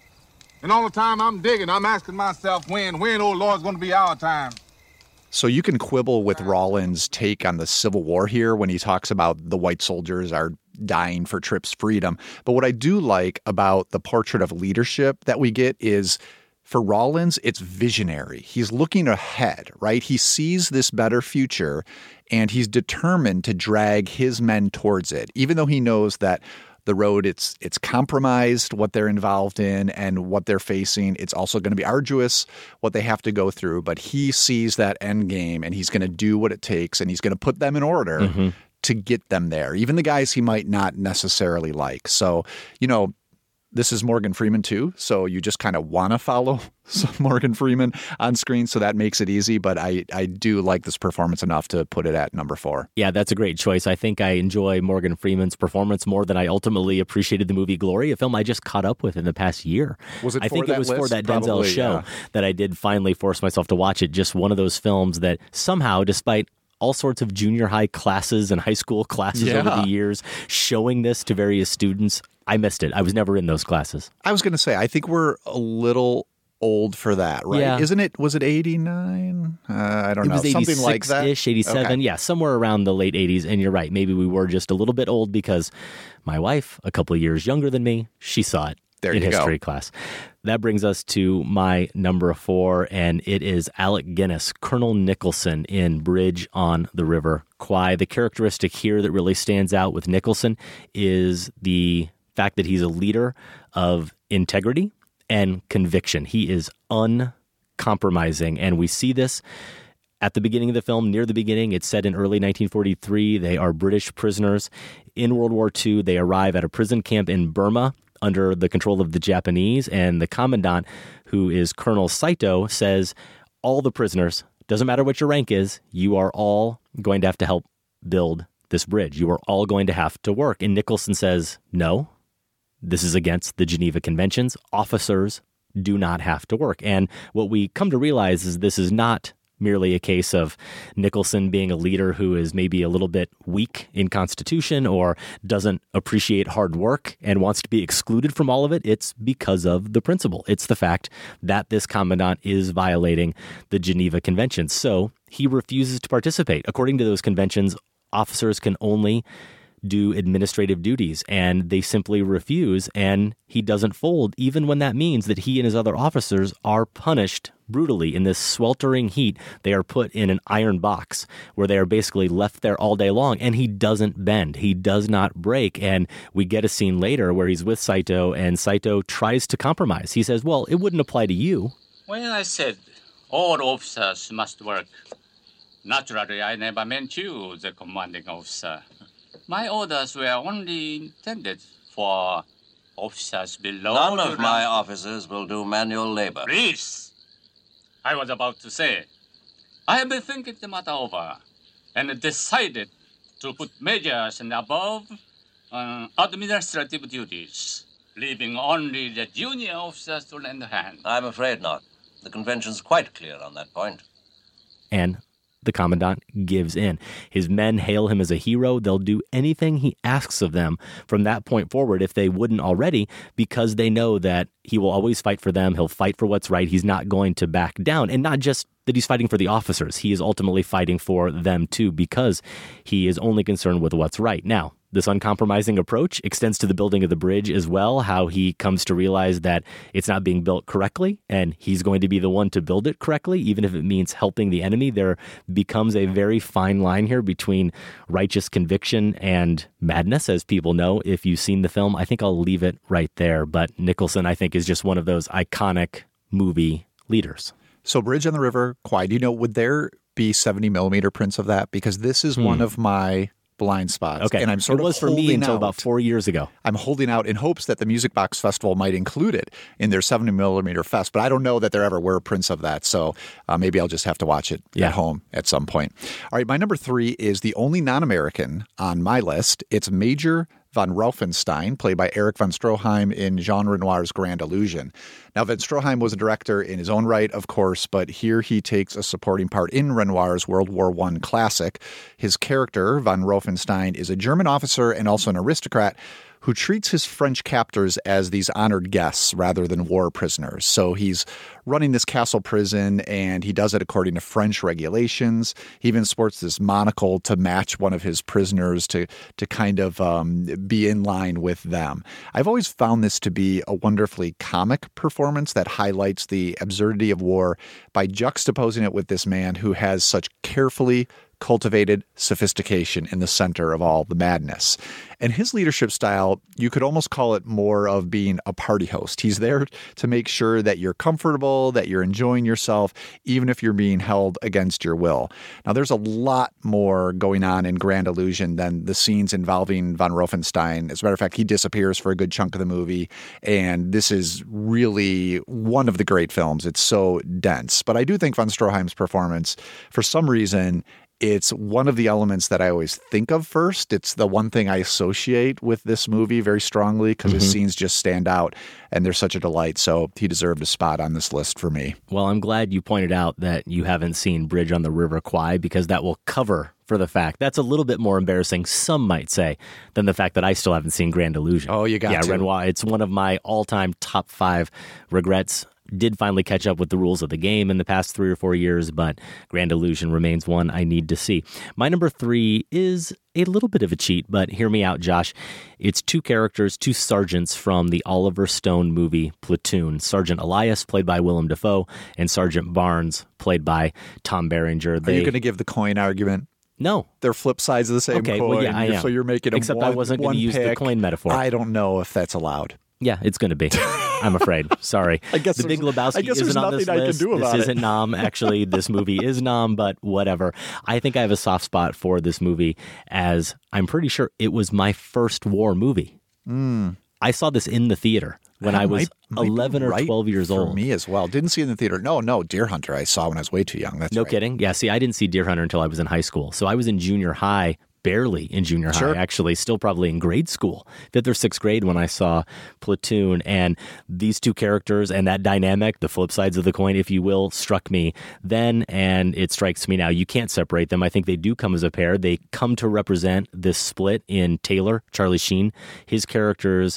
And all the time I'm digging, I'm asking myself when, when, oh Lord's going to be our time. So you can quibble with Rawlins' take on the Civil War here when he talks about the white soldiers are dying for Tripp's freedom. But what I do like about the portrait of leadership that we get is, for Rawlins, it's visionary. He's looking ahead, right? He sees this better future, and he's determined to drag his men towards it, even though he knows that the road, it's it's compromised, what they're involved in and what they're facing. It's also going to be arduous, what they have to go through. But he sees that end game, and he's going to do what it takes, and he's going to put them in order mm-hmm. to get them there, even the guys he might not necessarily like. So, you know, this is Morgan Freeman too, so you just kind of want to follow Morgan Freeman on screen, so that makes it easy. But I, I do like this performance enough to put it at number four. Yeah, that's a great choice. I think I enjoy Morgan Freeman's performance more than I ultimately appreciated the movie Glory, a film I just caught up with in the past year. Was it I for think that it was list? for that Probably, Denzel show yeah. that I did finally force myself to watch it. Just one of those films that somehow, despite all sorts of junior high classes and high school classes yeah. over the years, showing this to various students, I missed it. I was never in those classes. I was going to say, I think we're a little old for that, right? Yeah. Isn't it? Was it eighty-nine? Uh, I don't it know. Was Something like that. eighty-six-ish, eighty-seven. Okay. Yeah, somewhere around the late eighties. And you're right. Maybe we were just a little bit old because my wife, a couple of years younger than me, she saw it there in you history go. class. That brings us to my number four, and it is Alec Guinness, Colonel Nicholson in Bridge on the River Kwai. The characteristic here that really stands out with Nicholson is the fact that he's a leader of integrity and conviction. He is uncompromising, and we see this at the beginning of the film, near the beginning. It's set in early nineteen forty-three. They are British prisoners in World War Two. They arrive at a prison camp in Burma under the control of the Japanese, and the commandant, who is Colonel Saito, says, all the prisoners, doesn't matter what your rank is, you are all going to have to help build this bridge. You are all going to have to work. And Nicholson says, no, this is against the Geneva Conventions. Officers do not have to work. And what we come to realize is this is not merely a case of Nicholson being a leader who is maybe a little bit weak in constitution or doesn't appreciate hard work and wants to be excluded from all of it. It's because of the principle. It's the fact that this commandant is violating the Geneva Conventions. So he refuses to participate. According to those conventions, officers can only do administrative duties, and they simply refuse, and he doesn't fold, even when that means that he and his other officers are punished brutally in this sweltering heat. They are put in an iron box where they are basically left there all day long, and he doesn't bend. He does not break, and we get a scene later where he's with Saito, and Saito tries to compromise. He says, well, it wouldn't apply to you. When I said all officers must work, naturally I never meant you, the commanding officer. My orders were only intended for officers below. None of my officers will do manual labor. Please! I was about to say, I have been thinking the matter over and decided to put majors and above on administrative duties, leaving only the junior officers to lend a hand. I'm afraid not. The convention's quite clear on that point. And the commandant gives in. His men hail him as a hero. They'll do anything he asks of them from that point forward, if they wouldn't already, because they know that he will always fight for them. He'll fight for what's right. He's not going to back down. And not just that he's fighting for the officers. He is ultimately fighting for them too, because he is only concerned with what's right. Now, this uncompromising approach extends to the building of the bridge as well, how he comes to realize that it's not being built correctly, and he's going to be the one to build it correctly, even if it means helping the enemy. There becomes a very fine line here between righteous conviction and madness, as people know. If you've seen the film, I think I'll leave it right there. But Nicholson, I think, is just one of those iconic movie leaders. So Bridge on the River Kwai, do you know, would there be seventy millimeter prints of that? Because this is hmm. one of my blind spots. Okay. And I'm sort it of was for me until out. about four years ago. I'm holding out in hopes that the Music Box Festival might include it in their seventy millimeter fest, but I don't know that there ever were prints of that. So uh, maybe I'll just have to watch it yeah. at home at some point. All right. My number three is the only non-American on my list. It's Major von Rauffenstein, played by Erich von Stroheim in Jean Renoir's Grand Illusion. Now, von Stroheim was a director in his own right, of course, but here he takes a supporting part in Renoir's World War One classic. His character, von Rauffenstein, is a German officer and also an aristocrat who treats his French captors as these honored guests rather than war prisoners. So he's running this castle prison, and he does it according to French regulations. He even sports this monocle to match one of his prisoners to, to kind of um, be in line with them. I've always found this to be a wonderfully comic performance that highlights the absurdity of war by juxtaposing it with this man who has such carefully cultivated sophistication in the center of all the madness. And his leadership style, you could almost call it more of being a party host. He's there to make sure that you're comfortable, that you're enjoying yourself, even if you're being held against your will. Now, there's a lot more going on in Grand Illusion than the scenes involving von Rauffenstein. As a matter of fact, he disappears for a good chunk of the movie, and this is really one of the great films. It's so dense. But I do think von Stroheim's performance, for some reason, it's one of the elements that I always think of first. It's the one thing I associate with this movie very strongly because mm-hmm. his scenes just stand out and they're such a delight. So he deserved a spot on this list for me. Well, I'm glad you pointed out that you haven't seen Bridge on the River Kwai, because that will cover for the fact that's a little bit more embarrassing, some might say, than the fact that I still haven't seen Grand Illusion. Oh, you got yeah, to. Yeah, Renoir. It's one of my all-time top five regrets. Did finally catch up with the rules of the game in the past three or four years, but Grand Illusion remains one I need to see. My number three is a little bit of a cheat, but hear me out, Josh. It's two characters, two sergeants from the Oliver Stone movie Platoon. Sergeant Elias, played by Willem Dafoe, and Sergeant Barnes, played by Tom Berenger. They... Are you going to give the coin argument? No. They're flip sides of the same okay, coin. Well, yeah, I am. So you're making a Except one, I wasn't going to use pick. the coin metaphor. I don't know if that's allowed. Yeah, it's going to be. I'm afraid. Sorry. I guess The Big Lebowski I guess isn't on this I list. Can do about this it. isn't nom. Actually, this movie is nom, but whatever. I think I have a soft spot for this movie, as I'm pretty sure it was my first war movie. Mm. I saw this in the theater when that I was might, might eleven or right twelve years for old. For me as well. Didn't see it in the theater. No, no, Deer Hunter I saw when I was way too young. That's No right. kidding? Yeah, see, I didn't see Deer Hunter until I was in high school. So I was in junior high. Barely in junior high, sure. actually, still probably in grade school, fifth or sixth grade when I saw Platoon. And these two characters and that dynamic, the flip sides of the coin, if you will, struck me then, and it strikes me now. You can't separate them. I think they do come as a pair. They come to represent this split in Taylor, Charlie Sheen. His character's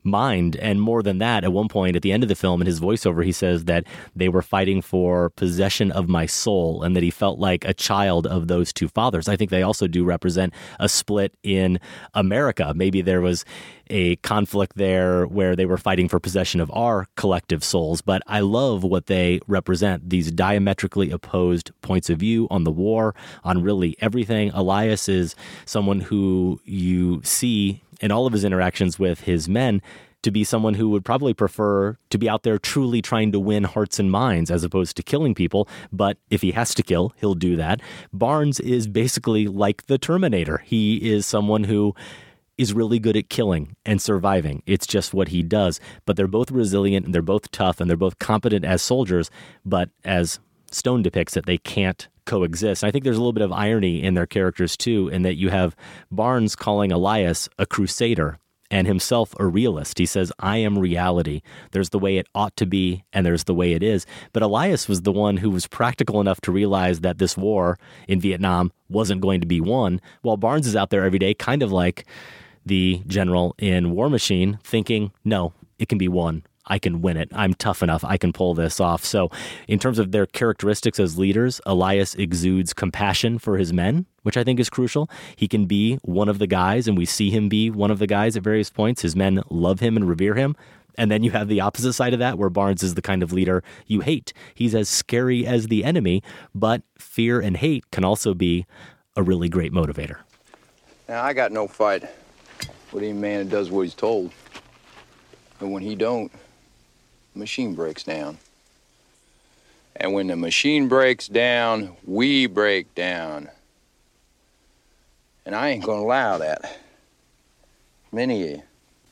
mind. And more than that, at one point at the end of the film, in his voiceover, he says that they were fighting for possession of my soul and that he felt like a child of those two fathers. I think they also do represent a split in America. Maybe there was a conflict there where they were fighting for possession of our collective souls. But I love what they represent, these diametrically opposed points of view on the war, on really everything. Elias is someone who you see in all of his interactions with his men to be someone who would probably prefer to be out there truly trying to win hearts and minds as opposed to killing people. But if he has to kill, he'll do that. Barnes is basically like the Terminator. He is someone who is really good at killing and surviving. It's just what he does. But they're both resilient and they're both tough and they're both competent as soldiers. But as Stone depicts it, they can't coexist. And I think there's a little bit of irony in their characters too, in that you have Barnes calling Elias a crusader and himself a realist. He says, I am reality. There's the way it ought to be, and there's the way it is. But Elias was the one who was practical enough to realize that this war in Vietnam wasn't going to be won, while Barnes is out there every day, kind of like the general in War Machine, thinking, no, it can be won. I can win it. I'm tough enough. I can pull this off. So in terms of their characteristics as leaders, Elias exudes compassion for his men, which I think is crucial. He can be one of the guys, and we see him be one of the guys at various points. His men love him and revere him. And then you have the opposite side of that, where Barnes is the kind of leader you hate. He's as scary as the enemy, but fear and hate can also be a really great motivator. Now, I got no fight with any man that does what he's told. But when he don't, the machine breaks down. And when the machine breaks down, we break down. And I ain't gonna allow that. Many of you.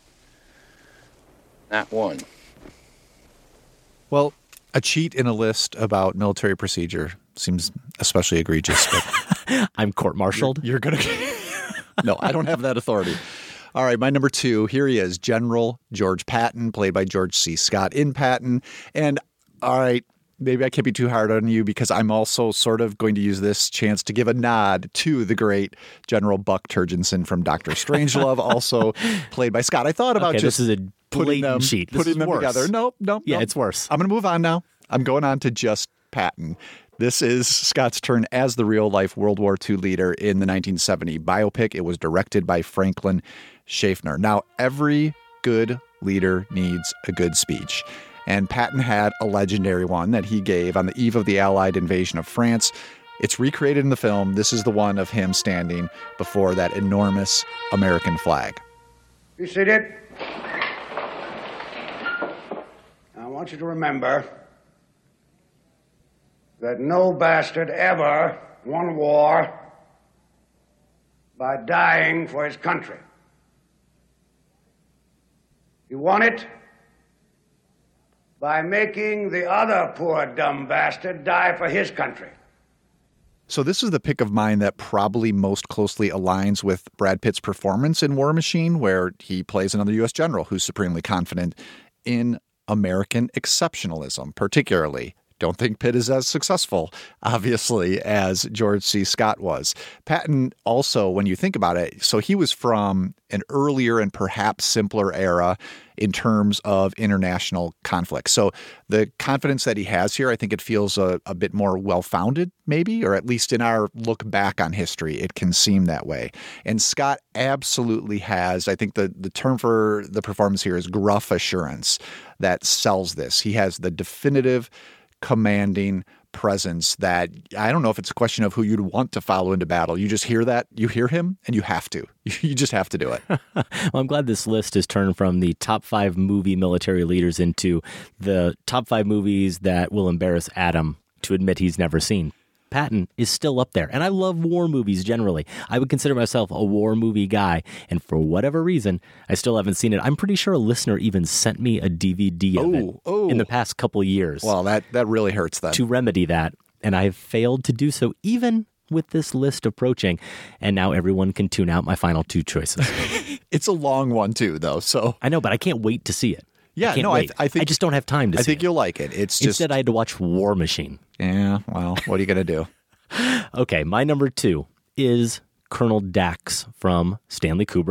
Not one. Well, a cheat in a list about military procedure seems especially egregious. But I'm court-martialed. You're, you're gonna. No, I don't have that authority. All right, my number two, here he is, General George Patton, played by George C. Scott in Patton. And all right, maybe I can't be too hard on you because I'm also sort of going to use this chance to give a nod to the great General Buck Turgidson from Doctor Strangelove, also played by Scott. I thought about okay, just this is a putting them, cheat. This putting is them worse. together. Nope, nope. Yeah, nope. it's worse. I'm going to move on now. I'm going on to just Patton. This is Scott's turn as the real-life World War Two leader in the nineteen seventy biopic. It was directed by Franklin Schaffner. Now, every good leader needs a good speech. And Patton had a legendary one that he gave on the eve of the Allied invasion of France. It's recreated in the film. This is the one of him standing before that enormous American flag. Be seated. I want you to remember that no bastard ever won a war by dying for his country. He won it by making the other poor dumb bastard die for his country. So this is the pick of mine that probably most closely aligns with Brad Pitt's performance in War Machine, where he plays another U S general who's supremely confident in American exceptionalism, particularly. Don't think Pitt is as successful, obviously, as George C. Scott was. Patton also, when you think about it, so he was from an earlier and perhaps simpler era in terms of international conflict. So the confidence that he has here, I think it feels a, a bit more well-founded, maybe, or at least in our look back on history, it can seem that way. And Scott absolutely has, I think the, the term for the performance here is gruff assurance that sells this. He has the definitive commanding presence that I don't know if it's a question of who you'd want to follow into battle. You just hear that, you hear him, and you have to. You just have to do it. Well, I'm glad this list has turned from the top five movie military leaders into the top five movies that will embarrass Adam to admit he's never seen. Patton is still up there, and I love war movies generally. I would consider myself a war movie guy, and for whatever reason, I still haven't seen it. I'm pretty sure a listener even sent me a D V D of oh, it oh. in the past couple years. Well, that, that really hurts then. To remedy that, and I've failed to do so even with this list approaching, and now everyone can tune out my final two choices. It's a long one too, though, so... I know, but I can't wait to see it. Yeah, I no, I, th- I think I just don't have time to I see think it. you'll like it. It's just Instead, I had to watch War Machine. Yeah, well, what are you going to do? Okay, my number two is Colonel Dax from Stanley Kubrick's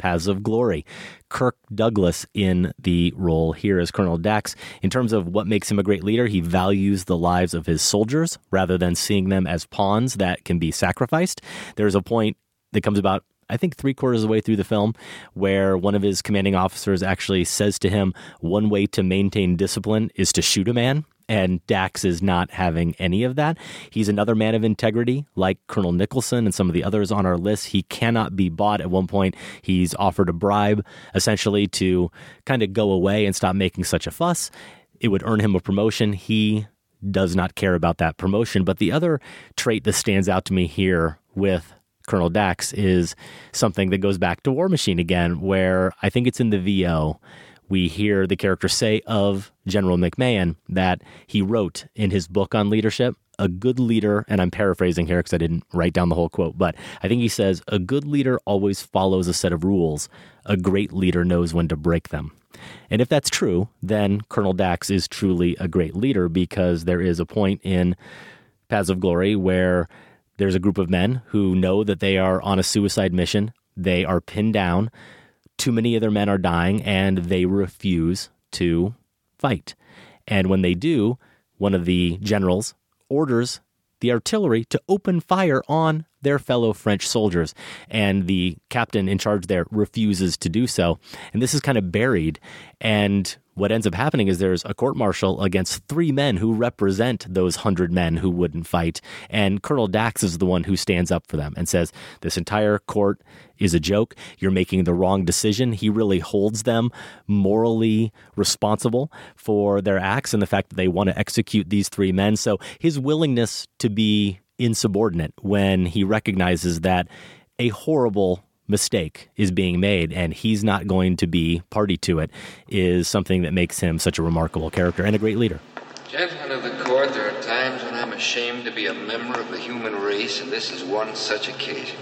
Paths of Glory. Kirk Douglas in the role here as Colonel Dax. In terms of what makes him a great leader, he values the lives of his soldiers rather than seeing them as pawns that can be sacrificed. There's a point that comes about, I think, three quarters of the way through the film, where one of his commanding officers actually says to him, one way to maintain discipline is to shoot a man. And Dax is not having any of that. He's another man of integrity, like Colonel Nicholson and some of the others on our list. He cannot be bought. At one point, he's offered a bribe, essentially, to kind of go away and stop making such a fuss. It would earn him a promotion. He does not care about that promotion. But the other trait that stands out to me here with Colonel Dax is something that goes back to War Machine again, where I think it's in the V O, we hear the character say of General McMahon that he wrote in his book on leadership, a good leader, and I'm paraphrasing here because I didn't write down the whole quote, but I think he says, a good leader always follows a set of rules. A great leader knows when to break them. And if that's true, then Colonel Dax is truly a great leader, because there is a point in Paths of Glory where there's a group of men who know that they are on a suicide mission. They are pinned down. Too many of their men are dying, and they refuse to fight. And when they do, one of the generals orders the artillery to open fire on their fellow French soldiers. And the captain in charge there refuses to do so. And this is kind of buried. And what ends up happening is there's a court-martial against three men who represent those hundred men who wouldn't fight. And Colonel Dax is the one who stands up for them and says, this entire court is a joke. You're making the wrong decision. He really holds them morally responsible for their acts and the fact that they want to execute these three men. So his willingness to be insubordinate when he recognizes that a horrible mistake is being made and he's not going to be party to it is something that makes him such a remarkable character and a great leader. Gentlemen of the court, there are times when I'm ashamed to be a member of the human race, and this is one such occasion.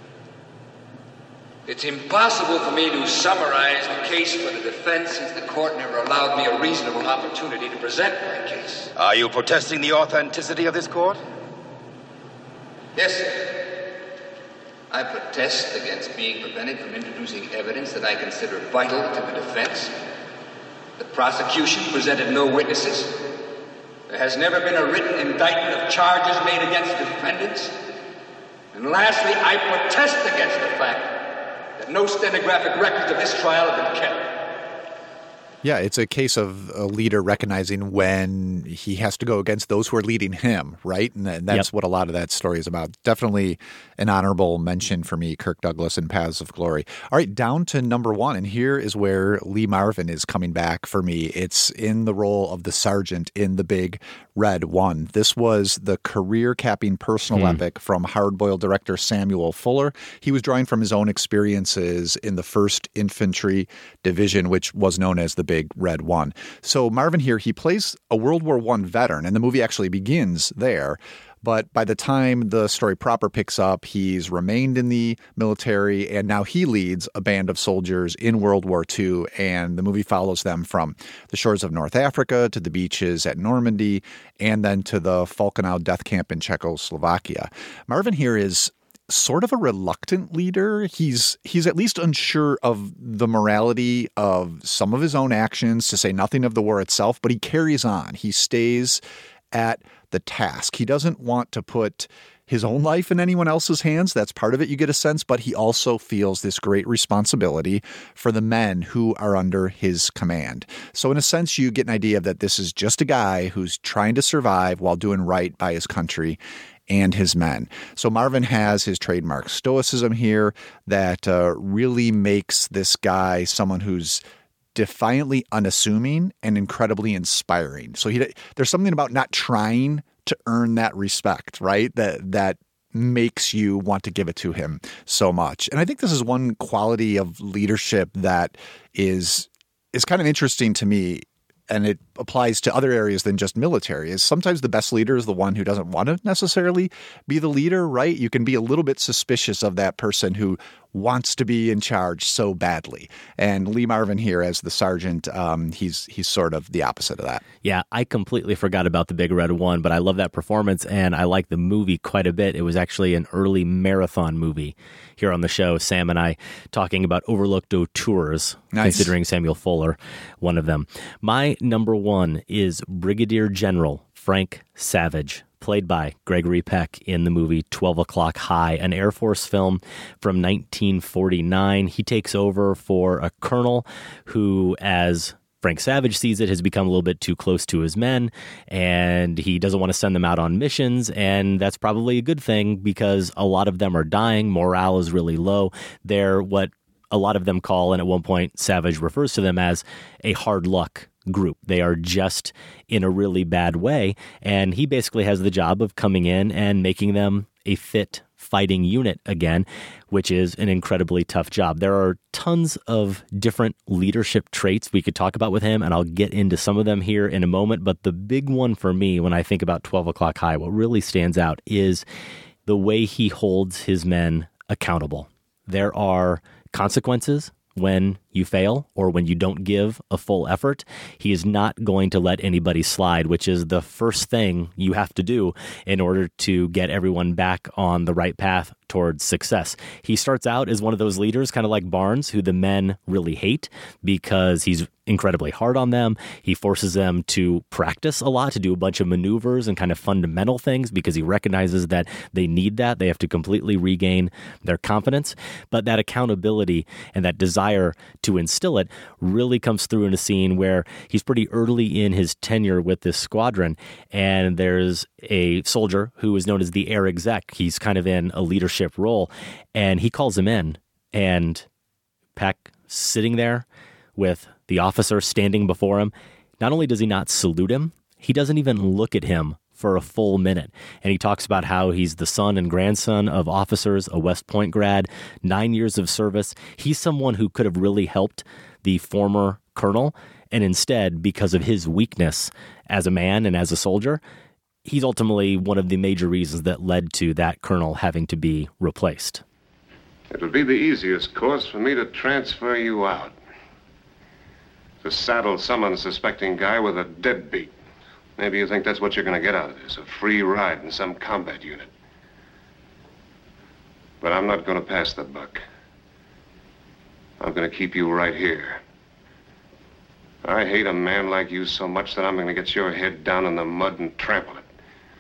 It's impossible for me to summarize the case for the defense, since the court never allowed me a reasonable opportunity to present my case. Are you protesting the authenticity of this court? Yes, sir. I protest against being prevented from introducing evidence that I consider vital to the defense. The prosecution presented no witnesses. There has never been a written indictment of charges made against defendants. And lastly, I protest against the fact that no stenographic records of this trial have been kept. Yeah, it's a case of a leader recognizing when he has to go against those who are leading him, right? And that's yep. what a lot of that story is about. Definitely an honorable mention for me, Kirk Douglas in Paths of Glory. All right, down to number one, and here is where Lee Marvin is coming back for me. It's in the role of the sergeant in The Big Red One. This was the career-capping personal mm. epic from hard-boiled director Samuel Fuller. He was drawing from his own experiences in the first Infantry Division, which was known as the Big Red One. So Marvin here, he plays a World War One veteran, and the movie actually begins there. But by the time the story proper picks up, he's remained in the military, and now he leads a band of soldiers in World War Two, and the movie follows them from the shores of North Africa to the beaches at Normandy, and then to the Falkenau death camp in Czechoslovakia. Marvin here is sort of a reluctant leader. He's he's at least unsure of the morality of some of his own actions, to say nothing of the war itself, but he carries on. He stays at the task. He doesn't want to put his own life in anyone else's hands. That's part of it, you get a sense, but he also feels this great responsibility for the men who are under his command. So in a sense, you get an idea that this is just a guy who's trying to survive while doing right by his country and his men. So Marvin has his trademark stoicism here that uh, really makes this guy someone who's defiantly unassuming and incredibly inspiring. So he, there's something about not trying to earn that respect, right? That that makes you want to give it to him so much. And I think this is one quality of leadership that is is kind of interesting to me, and it applies to other areas than just military, is sometimes the best leader is the one who doesn't want to necessarily be the leader, right? You can be a little bit suspicious of that person who wants to be in charge so badly. And Lee Marvin here as the sergeant, um, he's he's sort of the opposite of that. Yeah, I completely forgot about the Big Red One, but I love that performance, and I like the movie quite a bit. It was actually an early marathon movie here on the show. Sam and I talking about overlooked auteurs, nice. Considering Samuel Fuller, one of them. My number one is Brigadier General Frank Savage, played by Gregory Peck in the movie twelve o'clock High, an Air Force film from nineteen forty-nine. He takes over for a colonel who, as Frank Savage sees it, has become a little bit too close to his men, and he doesn't want to send them out on missions, and that's probably a good thing because a lot of them are dying. Morale is really low. They're what a lot of them call, and at one point Savage refers to them as, a hard luck group. They are just in a really bad way, and he basically has the job of coming in and making them a fit fighting unit again, which is an incredibly tough job. There are tons of different leadership traits we could talk about with him, and I'll get into some of them here in a moment, but the big one for me when I think about twelve o'clock High, what really stands out is the way he holds his men accountable. There are consequences when you fail or when you don't give a full effort. He is not going to let anybody slide, which is the first thing you have to do in order to get everyone back on the right path towards success. He starts out as one of those leaders, kind of like Barnes, who the men really hate because he's incredibly hard on them. He forces them to practice a lot, to do a bunch of maneuvers and kind of fundamental things because he recognizes that they need that. They have to completely regain their confidence. But that accountability and that desire to instill it really comes through in a scene where he's pretty early in his tenure with this squadron, and there's a soldier who is known as the air exec. He's kind of in a leadership role, and he calls him in, and Peck sitting there with the officer standing before him. Not only does he not salute him, he doesn't even look at him for a full minute. And he talks about how he's the son and grandson of officers, a West Point grad, nine years of service. He's someone who could have really helped the former colonel. And instead, because of his weakness as a man and as a soldier, he's ultimately one of the major reasons that led to that colonel having to be replaced. It would be the easiest course for me to transfer you out. To saddle some unsuspecting guy with a deadbeat. Maybe you think that's what you're going to get out of this, a free ride in some combat unit. But I'm not going to pass the buck. I'm going to keep you right here. I hate a man like you so much that I'm going to get your head down in the mud and trample it.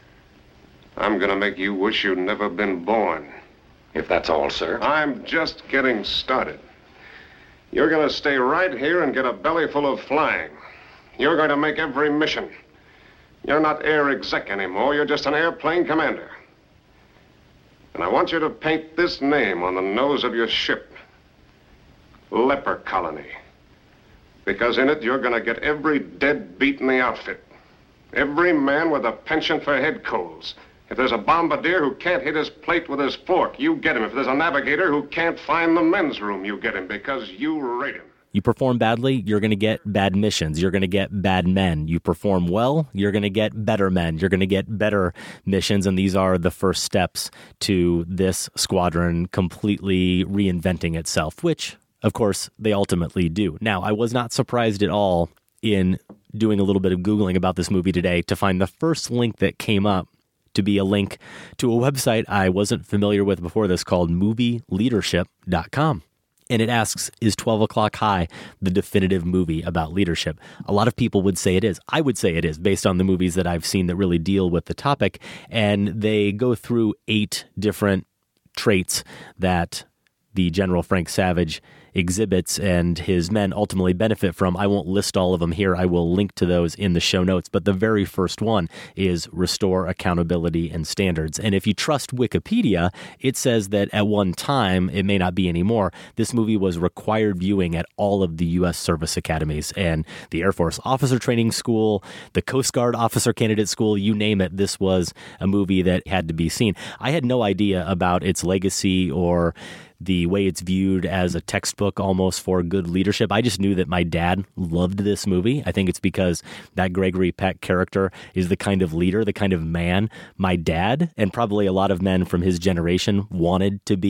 I'm going to make you wish you'd never been born. If that's all, sir. I'm just getting started. You're going to stay right here and get a belly full of flying. You're going to make every mission. You're not air exec anymore. You're just an airplane commander. And I want you to paint this name on the nose of your ship. Leper Colony. Because in it, you're going to get every deadbeat in the outfit. Every man with a penchant for head colds. If there's a bombardier who can't hit his plate with his fork, you get him. If there's a navigator who can't find the men's room, you get him because you rate him. You perform badly, you're going to get bad missions. You're going to get bad men. You perform well, you're going to get better men. You're going to get better missions, and these are the first steps to this squadron completely reinventing itself, which, of course, they ultimately do. Now, I was not surprised at all in doing a little bit of Googling about this movie today to find the first link that came up to be a link to a website I wasn't familiar with before this called movie leadership dot com. And it asks, is twelve o'clock High the definitive movie about leadership? A lot of people would say it is. I would say it is, based on the movies that I've seen that really deal with the topic. And they go through eight different traits that the General Frank Savage exhibits and his men ultimately benefit from. I won't list all of them here. I will link to those in the show notes. But the very first one is restore accountability and standards. And if you trust Wikipedia, it says that at one time, it may not be anymore, this movie was required viewing at all of the U S service academies and the Air Force Officer Training School, the Coast Guard Officer Candidate School, you name it. This was a movie that had to be seen. I had no idea about its legacy or the way it's viewed as a textbook almost for good leadership. I just knew that my dad loved this movie. I think it's because that Gregory Peck character is the kind of leader, the kind of man my dad, and probably a lot of men from his generation wanted to be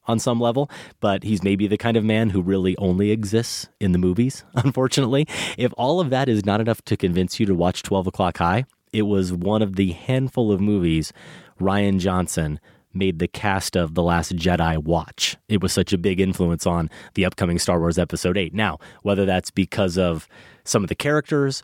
on some level, but he's maybe the kind of man who really only exists in the movies, unfortunately. If all of that is not enough to convince you to watch twelve O'Clock High, it was one of the handful of movies Rian Johnson made the cast of The Last Jedi watch. It was such a big influence on the upcoming Star Wars Episode eight. Now, whether that's because of some of the characters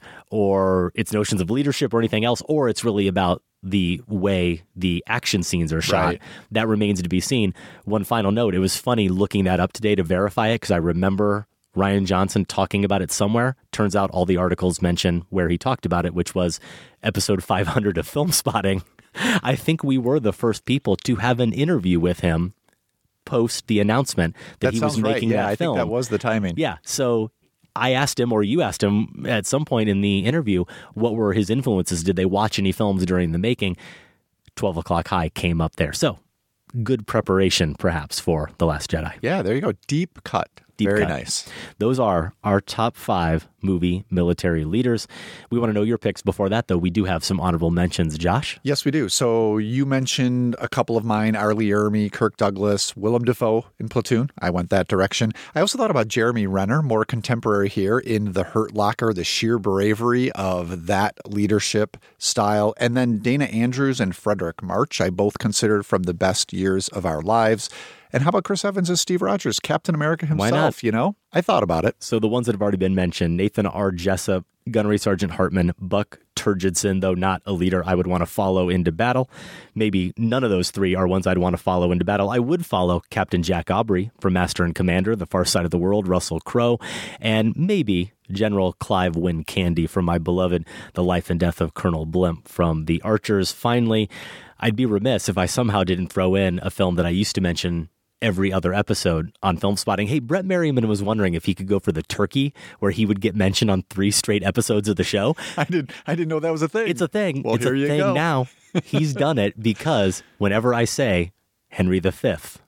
or its notions of leadership or anything else, or it's really about the way the action scenes are shot, right, that remains to be seen. One final note, it was funny looking that up today to verify it, because I remember Rian Johnson talking about it somewhere. Turns out all the articles mention where he talked about it, which was episode five hundred of Film Spotting. I think we were the first people to have an interview with him post the announcement that, that he was making right. yeah, that I film. think that was the timing. Yeah, so I asked him, or you asked him at some point in the interview, what were his influences? Did they watch any films during the making? twelve O'Clock High came up there. So good preparation, perhaps, for The Last Jedi. Yeah, there you go. Deep cut. Deep Very cut. nice. Those are our top five movie military leaders. We want to know your picks. Before that, though, we do have some honorable mentions. Josh? Yes, we do. So you mentioned a couple of mine, R. Lee Ermey, Kirk Douglas, Willem Dafoe in Platoon. I went that direction. I also thought about Jeremy Renner, more contemporary here, in The Hurt Locker, the sheer bravery of that leadership style. And then Dana Andrews and Frederick March, I both considered from the best years of our lives. And how about Chris Evans as Steve Rogers, Captain America himself? Why not? You know, I thought about it. So the ones that have already been mentioned, Nathan R. Jessup, Gunnery Sergeant Hartman, Buck Turgidson, though not a leader I would want to follow into battle. Maybe none of those three are ones I'd want to follow into battle. I would follow Captain Jack Aubrey from Master and Commander, The Far Side of the World, Russell Crowe, and maybe General Clive Wynne Candy from my beloved The Life and Death of Colonel Blimp from The Archers. Finally, I'd be remiss if I somehow didn't throw in a film that I used to mention every other episode on Film Spotting. Hey, Brett Merriman was wondering if he could go for the turkey, where he would get mentioned on three straight episodes of the show. I didn't I didn't know that was a thing. It's a thing. Well, it's here a you thing go. now. He's done it because whenever I say Henry the Fifth,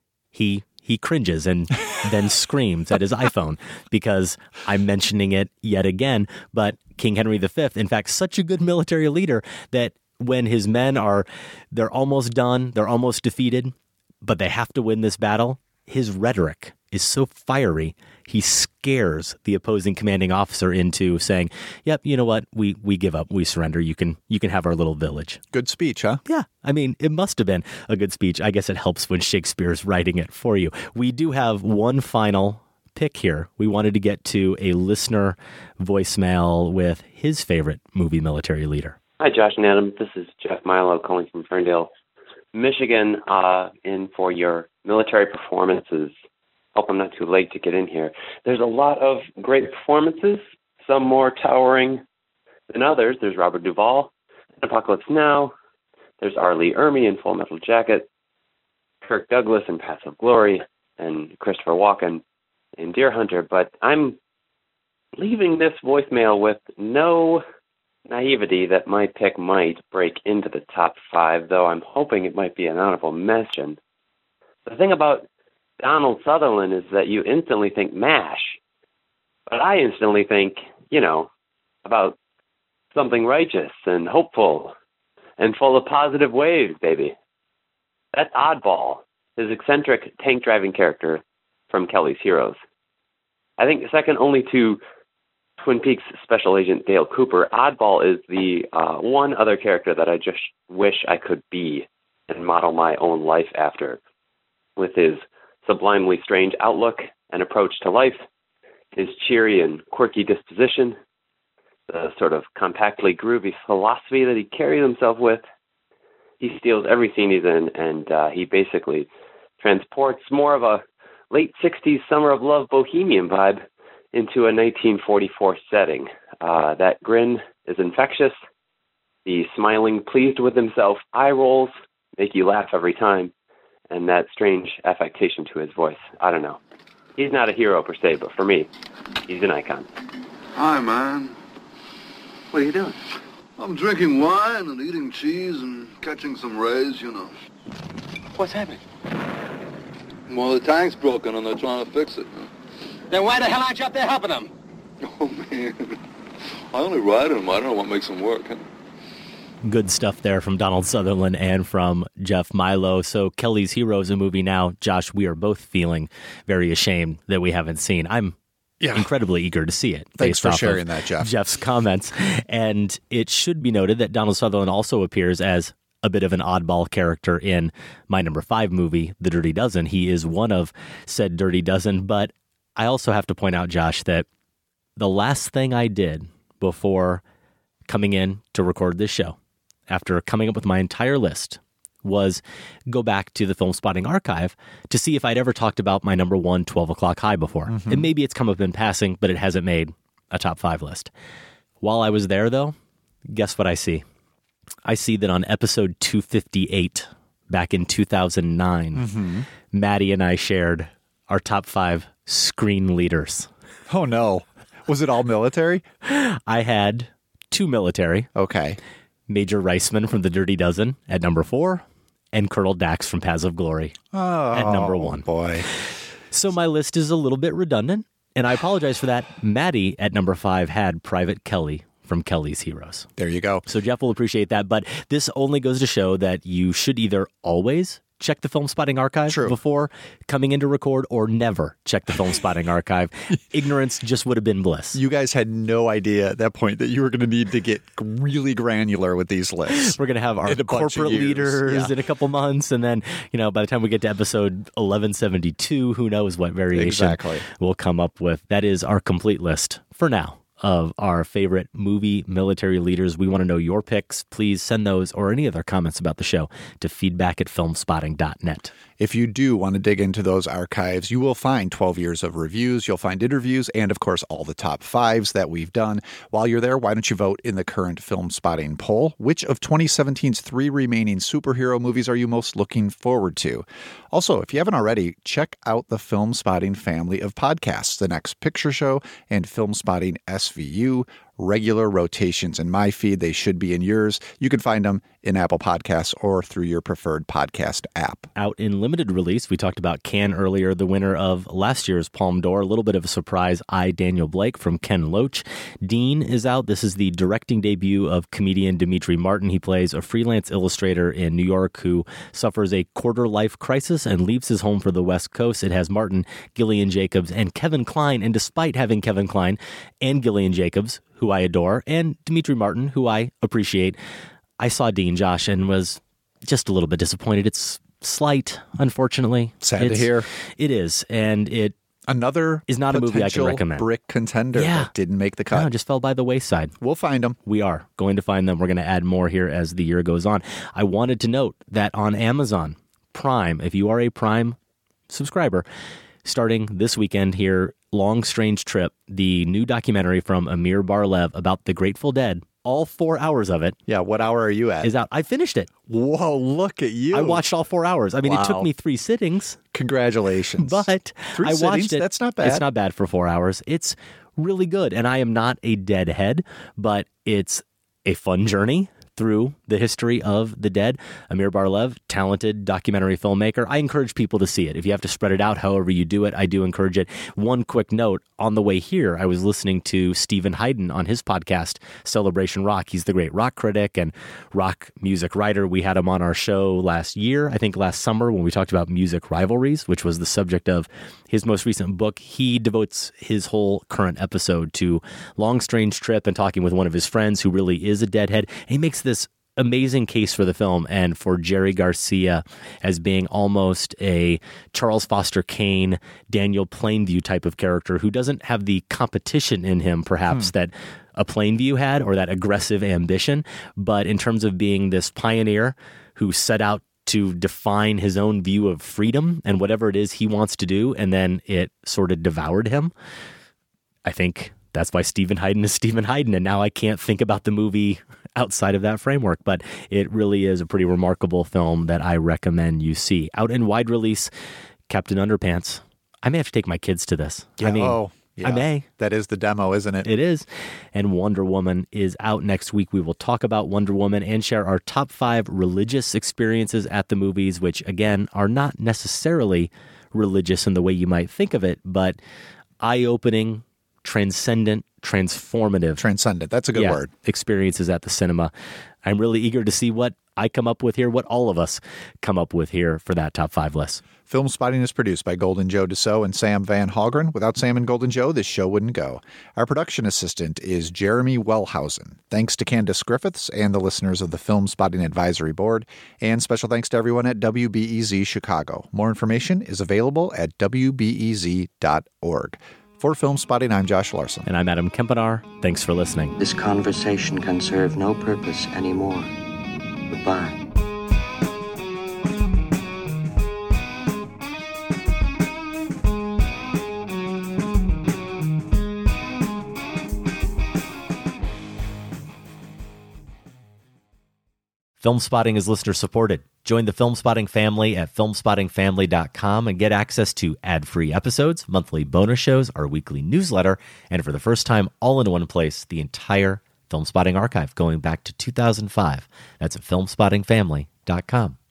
he he cringes and then screams at his iPhone because I'm mentioning it yet again. But King Henry the Fifth, in fact, such a good military leader that when his men are, they're almost done, they're almost defeated, but they have to win this battle, his rhetoric is so fiery, he scares the opposing commanding officer into saying, yep, you know what, we we give up, we surrender, you can you can have our little village. Good speech, huh? Yeah, I mean, it must have been a good speech. I guess it helps when Shakespeare's writing it for you. We do have one final pick here. We wanted to get to a listener voicemail with his favorite movie military leader. Hi, Josh and Adam. This is Jeff Milo calling from Ferndale, Michigan, uh, in for your military performances. Hope I'm not too late to get in here. There's a lot of great performances, some more towering than others. There's Robert Duvall in Apocalypse Now. There's R. Lee Ermey in Full Metal Jacket, Kirk Douglas in Paths of Glory, and Christopher Walken in Deer Hunter. But I'm leaving this voicemail with no naivety that my pick might break into the top five, though I'm hoping it might be an honorable mention. The thing about Donald Sutherland is that you instantly think MASH, but I instantly think, you know, about something righteous and hopeful and full of positive waves, baby. That's Oddball, his eccentric tank-driving character from Kelly's Heroes. I think second only to Twin Peaks Special Agent Dale Cooper, Oddball is the uh, one other character that I just wish I could be and model my own life after, with his sublimely strange outlook and approach to life, his cheery and quirky disposition, the sort of compactly groovy philosophy that he carries himself with. He steals every scene he's in, and uh, he basically transports more of a late sixties Summer of Love bohemian vibe into a nineteen forty-four setting. Uh, that grin is infectious. The smiling, pleased with himself eye rolls make you laugh every time, and that strange affectation to his voice. I don't know. He's not a hero per se, but for me, he's an icon. Hi, man. What are you doing? I'm drinking wine and eating cheese and catching some rays, you know. What's happening? Well, the tank's broken and they're trying to fix it. Then why the hell aren't you up there helping them? Oh, man. I only ride him. I don't know what makes him work. Huh? Good stuff there from Donald Sutherland and from Jeff Milo. So Kelly's Heroes, a movie now, Josh, we are both feeling very ashamed that we haven't seen. I'm yeah. incredibly eager to see it. Thanks for sharing that, Jeff. Jeff's comments. And it should be noted that Donald Sutherland also appears as a bit of an oddball character in my number five movie, The Dirty Dozen. He is one of said Dirty Dozen. But I also have to point out, Josh, that the last thing I did before coming in to record this show, after coming up with my entire list, was go back to the Film Spotting archive to see if I'd ever talked about my number one twelve o'clock high before. Mm-hmm. And maybe it's come up in passing, but it hasn't made a top five list. While I was there, though, guess what I see? I see that on episode two fifty-eight, back in two thousand nine, mm-hmm. Maddie and I shared our top five screen leaders. Oh, no. Was it all military? I had two military. Okay. Major Reisman from The Dirty Dozen at number four, and Colonel Dax from Paths of Glory oh, at number one. Boy. So my list is a little bit redundant, and I apologize for that. Maddie at number five had Private Kelly from Kelly's Heroes. There you go. So Jeff will appreciate that, but this only goes to show that you should either always check the Film Spotting archive True. before coming in to record, or never check the Film Spotting archive. Ignorance just would have been bliss. You guys had no idea at that point that you were going to need to get really granular with these lists. We're going to have our corporate leaders yeah. in a couple months, and then, you know, by the time we get to episode eleven seventy-two, who knows what variation exactly. we'll come up with. That is our complete list for now of our favorite movie military leaders. We want to know your picks. Please send those or any other comments about the show to feedback at filmspotting dot net. If you do want to dig into those archives, you will find twelve years of reviews. You'll find interviews and, of course, all the top fives that we've done. While you're there, why don't you vote in the current Film Spotting poll? Which of twenty seventeen's three remaining superhero movies are you most looking forward to? Also, if you haven't already, check out the Film Spotting family of podcasts, The Next Picture Show and Film Spotting S V U. Regular rotations in my feed. They should be in yours. You can find them in Apple Podcasts or through your preferred podcast app. Out in limited release, we talked about Cannes earlier, the winner of last year's Palme d'Or. A little bit of a surprise, I, Daniel Blake from Ken Loach. Dean is out. This is the directing debut of comedian Dimitri Martin. He plays a freelance illustrator in New York who suffers a quarter-life crisis and leaves his home for the West Coast. It has Martin, Gillian Jacobs, and Kevin Kline. And despite having Kevin Kline and Gillian Jacobs, who I adore, and Dimitri Martin, who I appreciate, I saw Dean, Josh, and was just a little bit disappointed. It's slight, unfortunately. Sad it's, to hear. It is, and it Another is not a movie I can recommend. Brick contender yeah. that didn't make the cut. No, just fell by the wayside. We'll find them. We are going to find them. We're going to add more here as the year goes on. I wanted to note that on Amazon Prime, if you are a Prime subscriber, starting this weekend here, Long Strange Trip, the new documentary from Amir Bar-Lev about the Grateful Dead. All four hours of it. Yeah, what hour are you at? Is out. I finished it. Whoa, look at you. I watched all four hours. I mean, wow. It took me three sittings. Congratulations. But three I watched sittings? it. That's not bad. It's not bad for four hours. It's really good. And I am not a deadhead, but it's a fun journey through the history of the dead. Amir Bar-Lev, talented documentary filmmaker. I encourage people to see it. If you have to spread it out however you do it, I do encourage it. One quick note, on the way here, I was listening to Stephen Hayden on his podcast, Celebration Rock. He's the great rock critic and rock music writer. We had him on our show last year, I think last summer, when we talked about music rivalries, which was the subject of his most recent book. He devotes his whole current episode to Long Strange Trip and talking with one of his friends who really is a deadhead. And he makes this amazing case for the film and for Jerry Garcia as being almost a Charles Foster Kane, Daniel Plainview type of character who doesn't have the competition in him, perhaps, hmm. that a Plainview had, or that aggressive ambition. But in terms of being this pioneer who set out to define his own view of freedom and whatever it is he wants to do, and then it sort of devoured him, I think that's why Stephen Hayden is Stephen Hayden, and now I can't think about the movie outside of that framework. But it really is a pretty remarkable film that I recommend you see. Out in wide release, Captain Underpants. I may have to take my kids to this. Yeah, I mean, oh, yeah. I may. That is the demo, isn't it? It is. And Wonder Woman is out next week. We will talk about Wonder Woman and share our top five religious experiences at the movies, which, again, are not necessarily religious in the way you might think of it, but eye-opening, transcendent, transformative, transcendent. That's a good yeah, word. Experiences at the cinema. I'm really eager to see what I come up with here, what all of us come up with here for that top five list. Film Spotting is produced by Golden Joe Dassault and Sam Van Hallgren. Without Sam and Golden Joe, this show wouldn't go. Our production assistant is Jeremy Wellhausen. Thanks to Candace Griffiths and the listeners of the Film Spotting Advisory Board. And special thanks to everyone at W B E Z Chicago. More information is available at W B E Z dot org. For Film Spotting, I'm Josh Larson. And I'm Adam Kempenar. Thanks for listening. This conversation can serve no purpose anymore. Goodbye. Film Spotting is listener supported. Join the Film Spotting family at film spotting family dot com and get access to ad-free episodes, monthly bonus shows, our weekly newsletter, and for the first time, all in one place, the entire Film Spotting archive going back to two thousand five. That's at film spotting family dot com.